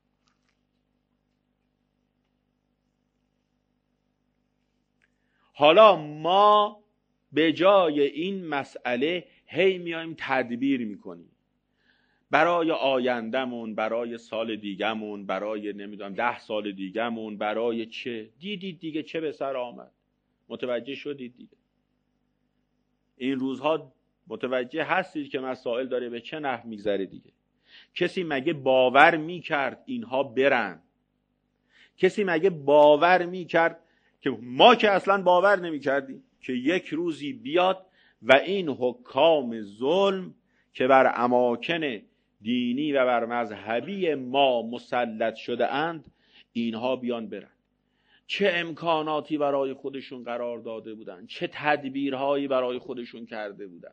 Speaker 1: حالا ما به جای این مسئله هی میایم تدبیر میکنیم برای آیندهمون، برای سال دیگهمون، برای نمیدونم 10 سال دیگهمون، برای چه؟ دیدید دیگه چه به سر آمد؟ متوجه شدید دیگه؟ این روزها متوجه هستید که مسائل داره به چه نحو میگذره دیگه. کسی مگه باور میکرد اینها برن؟ کسی مگه باور میکرد که ما که اصلا باور نمیکردیم که یک روزی بیاد و این حکام ظلم که بر اماکن دینی و بر مذهبی ما مسلط شده اند اینها بیان برن؟ چه امکاناتی برای خودشون قرار داده بودن، چه تدبیرهایی برای خودشون کرده بودن،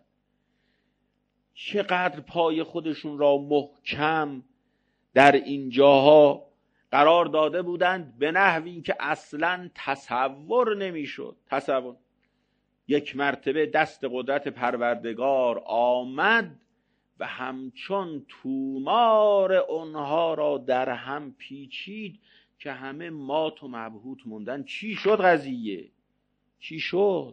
Speaker 1: چقدر پای خودشون را محکم در این جاها قرار داده بودند به نحوی که اصلا تصور نمیشد. تصور. یک مرتبه دست قدرت پروردگار آمد و همچون تومار اونها را در هم پیچید که همه مات و مبهوت موندن. چی شد قضیه؟ چی شد؟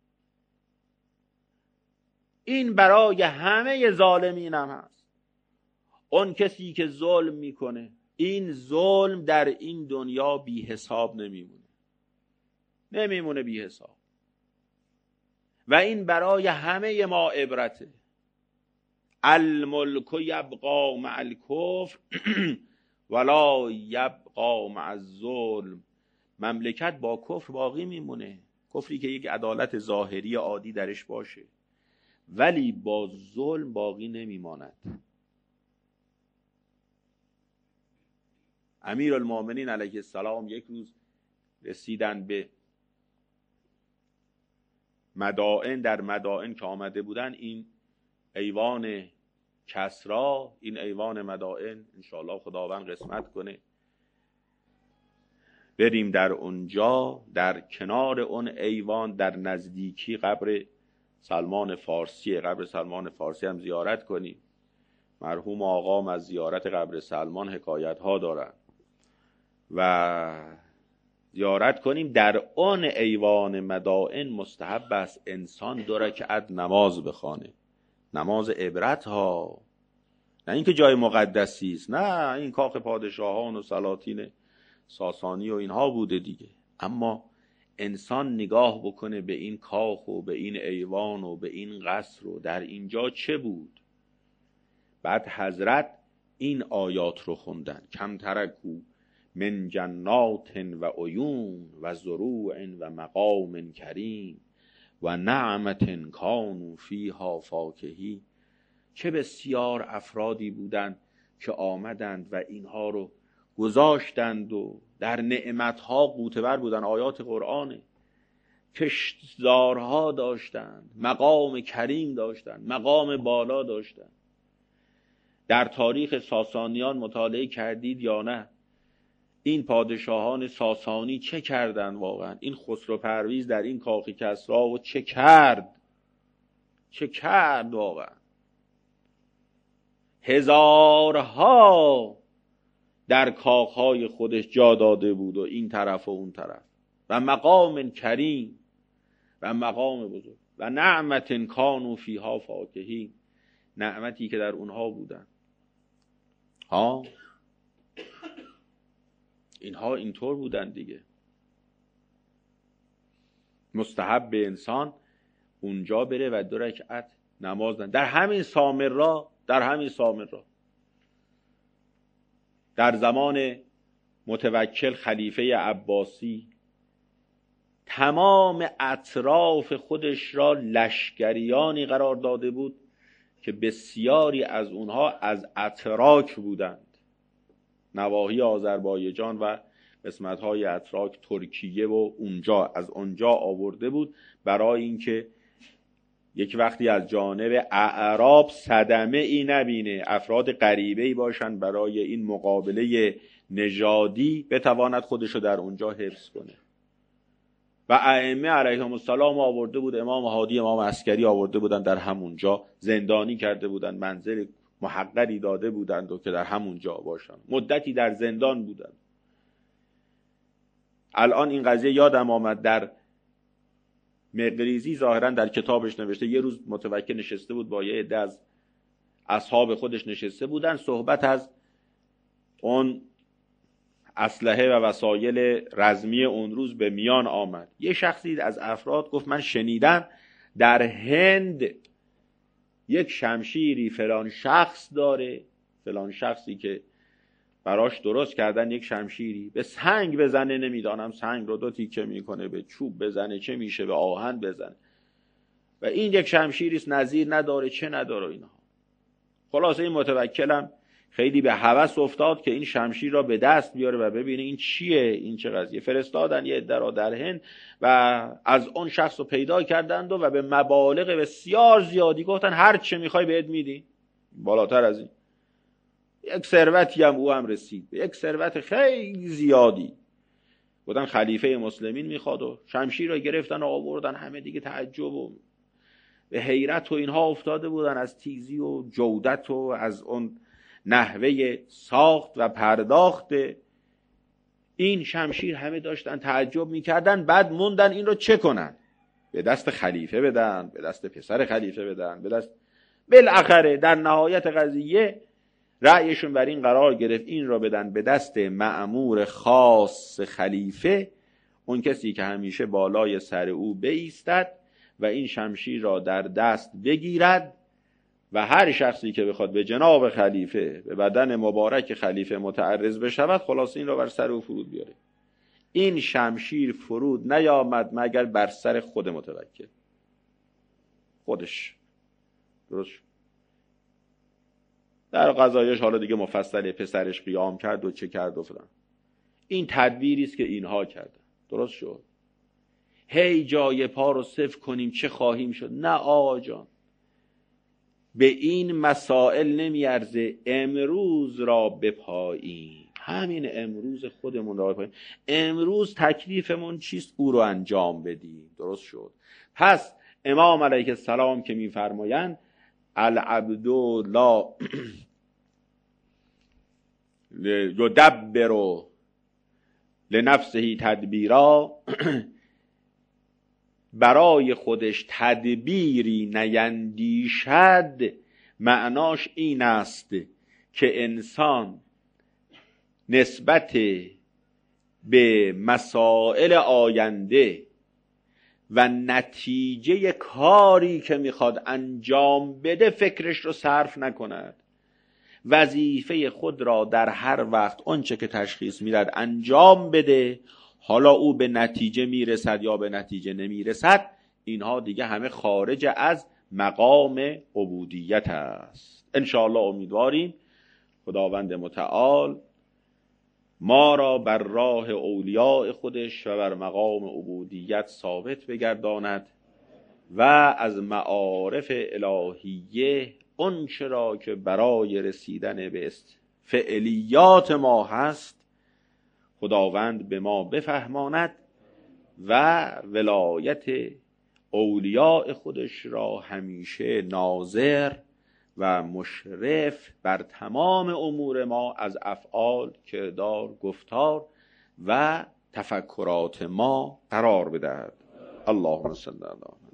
Speaker 1: این برای همه ظالمین هم هست. اون کسی که ظلم میکنه، این ظلم در این دنیا بی حساب نمیمونه بی حساب. و این برای همه ما عبرته. الملک یبقا مع الکفر ولا یبقا مع الظلم، مملکت با کفر باقی میمونه، کفری که یک عدالت ظاهری عادی درش باشه، ولی با ظلم باقی نمیماند. امیرالمومنین علیه السلام یک روز رسیدن به مدائن، در مدائن که آمده بودن، این ایوان کسری، این ایوان مدائن انشاءالله خداوند قسمت کنه بریم در اونجا، در کنار اون ایوان در نزدیکی قبر سلمان فارسی، قبر سلمان فارسی هم زیارت کنیم. مرحوم آقام از زیارت قبر سلمان حکایت ها دارن و زیارت کنیم. در اون ایوان مدائن مستحب است انسان 2 رکعت نماز بخوانه، نماز عبرت ها، نه اینکه جای مقدسی است، نه، این کاخ پادشاهان و سلاطین ساسانی و اینها بوده دیگه. اما انسان نگاه بکنه به این کاخ و به این ایوان و به این قصر و در اینجا چه بود. بعد حضرت این آیات رو خوندن: کم ترکو من جنات و عیون و زروع و مقام کریم و نعمت کانوا فیها فاکهین. چه بسیار افرادی بودند که آمدند و اینها رو گذاشتند و در نعمتها غوطه‌ور بودند. آیات قرآنه. کشتزارها داشتند، مقام کریم داشتند، مقام بالا داشتند. در تاریخ ساسانیان مطالعه کردید یا نه؟ این پادشاهان ساسانی چه کردن واقعا؟ این خسرو پرویز در این کاخ کسری و چه کرد واقعا؟ هزارها در کاخهای خودش جا داده بود و این طرف و اون طرف، و مقام کریم و مقام بزرگ و نعمت کانوا فیها فاکهین، نعمتی که در اونها بودن. اینها اینطور بودن دیگه. مستحب به انسان اونجا بره و 2 رکعت نماز در همین سامرا، در زمان متوکل خلیفه عباسی تمام اطراف خودش را لشکریانی قرار داده بود که بسیاری از اونها از اتراک بودند، نواحی آذربایجان و قسمت‌های اتراک، ترکیه و از اونجا آورده بود برای اینکه یک وقتی از جانب اعراب صدمه ای نبینه، افراد غریبه‌ای باشن برای این مقابله نژادی، بتواند خودشو در اونجا حفظ کنه. و ائمه علیهم السلام آورده بود، امام هادی، امام عسکری آورده بودن در همونجا، زندانی کرده بودن، منزل محقری داده بودند و که در همونجا باشن، مدتی در زندان بودند. الان این قضیه یادم آمد، در مقریزی ظاهرا در کتابش نوشته، یه روز متوکل نشسته بود با یه عده از اصحاب خودش نشسته بودن، صحبت از اون اسلحه و وسایل رزمی اون روز به میان آمد. یه شخصی از افراد گفت من شنیدم در هند یک شمشیری فلان شخص داره، فلان شخصی که براش درست کردن یک شمشیری، به سنگ بزنه، نمیدانم سنگ رو 2 تیکه میکنه، به چوب بزنه چه میشه، به آهن بزنه، و این یک شمشیری است نظیر نداره، چه نداره اینها. خلاصه این متوکلم خیلی به هوس افتاد که این شمشیر را به دست بیاره و ببینه این چیه، این چه قضیه. فرستادن یه عده را در هند و از اون شخص رو پیدا کردند و به مبالغ بسیار زیادی گفتن هر چه میخوای بهت میدی، بالاتر از این. یک ثروتی هم او هم رسید، یک ثروت خیلی زیادی. گفتن خلیفه مسلمین میخواد و شمشیر را گرفتن و آوردن. همه دیگه تعجب و به حیرت و اینها افتاده بودن از تیزی و جودت و از اون نحوه ساخت و پرداخت این شمشیر. همه داشتن تعجب میکردن. بعد موندن این رو چه کنن، به دست خلیفه بدن، به دست پسر خلیفه بدن، به دست. بالاخره در نهایت قضیه رأیشون بر این قرار گرفت این را بدن به دست مأمور خاص خلیفه، اون کسی که همیشه بالای سر او بایستد و این شمشیر را در دست بگیرد و هر شخصی که بخواد به جناب خلیفه، به بدن مبارک خلیفه متعرض بشود، خلاص این را بر سر او فرود بیاره. این شمشیر فرود نیامد مگر بر سر خود متوکل، خودش. درست شد. در قضایش حالا دیگه مفصل پسرش قیام کرد و چه کرد و فلان. این تدبیری است که اینها کردن. درست شد. هی جای پا رو صفر کنیم چه خواهیم شد. نه آقا جان، به این مسائل نمیارزه امروز را بپاییم، همین امروز خودمون را بپاییم. امروز تکلیفمون چیست؟ او رو انجام بدیم. درست شد. پس امام علیه السلام که میفرمایند العبد لا یدبر لنفسه تدبیرا، برای خودش تدبیری نیندیشد، معناش این است که انسان نسبت به مسائل آینده و نتیجه کاری که میخواد انجام بده فکرش رو صرف نکند. وظیفه خود را در هر وقت آنچه که تشخیص میداد انجام بده. حالا او به نتیجه میرسد یا به نتیجه نمیرسد، اینها دیگه همه خارج از مقام عبودیت است. انشاءالله امیدواریم خداوند متعال ما را بر راه اولیاء خودش و بر مقام عبودیت ثابت بگرداند و از معارف الهیه آنچه را که برای رسیدن به فعلیات ما هست خداوند به ما بفهماند و ولایت اولیاء خودش را همیشه ناظر و مشرف بر تمام امور ما از افعال، کردار، گفتار و تفکرات ما قرار بدهد. اللهم صل علی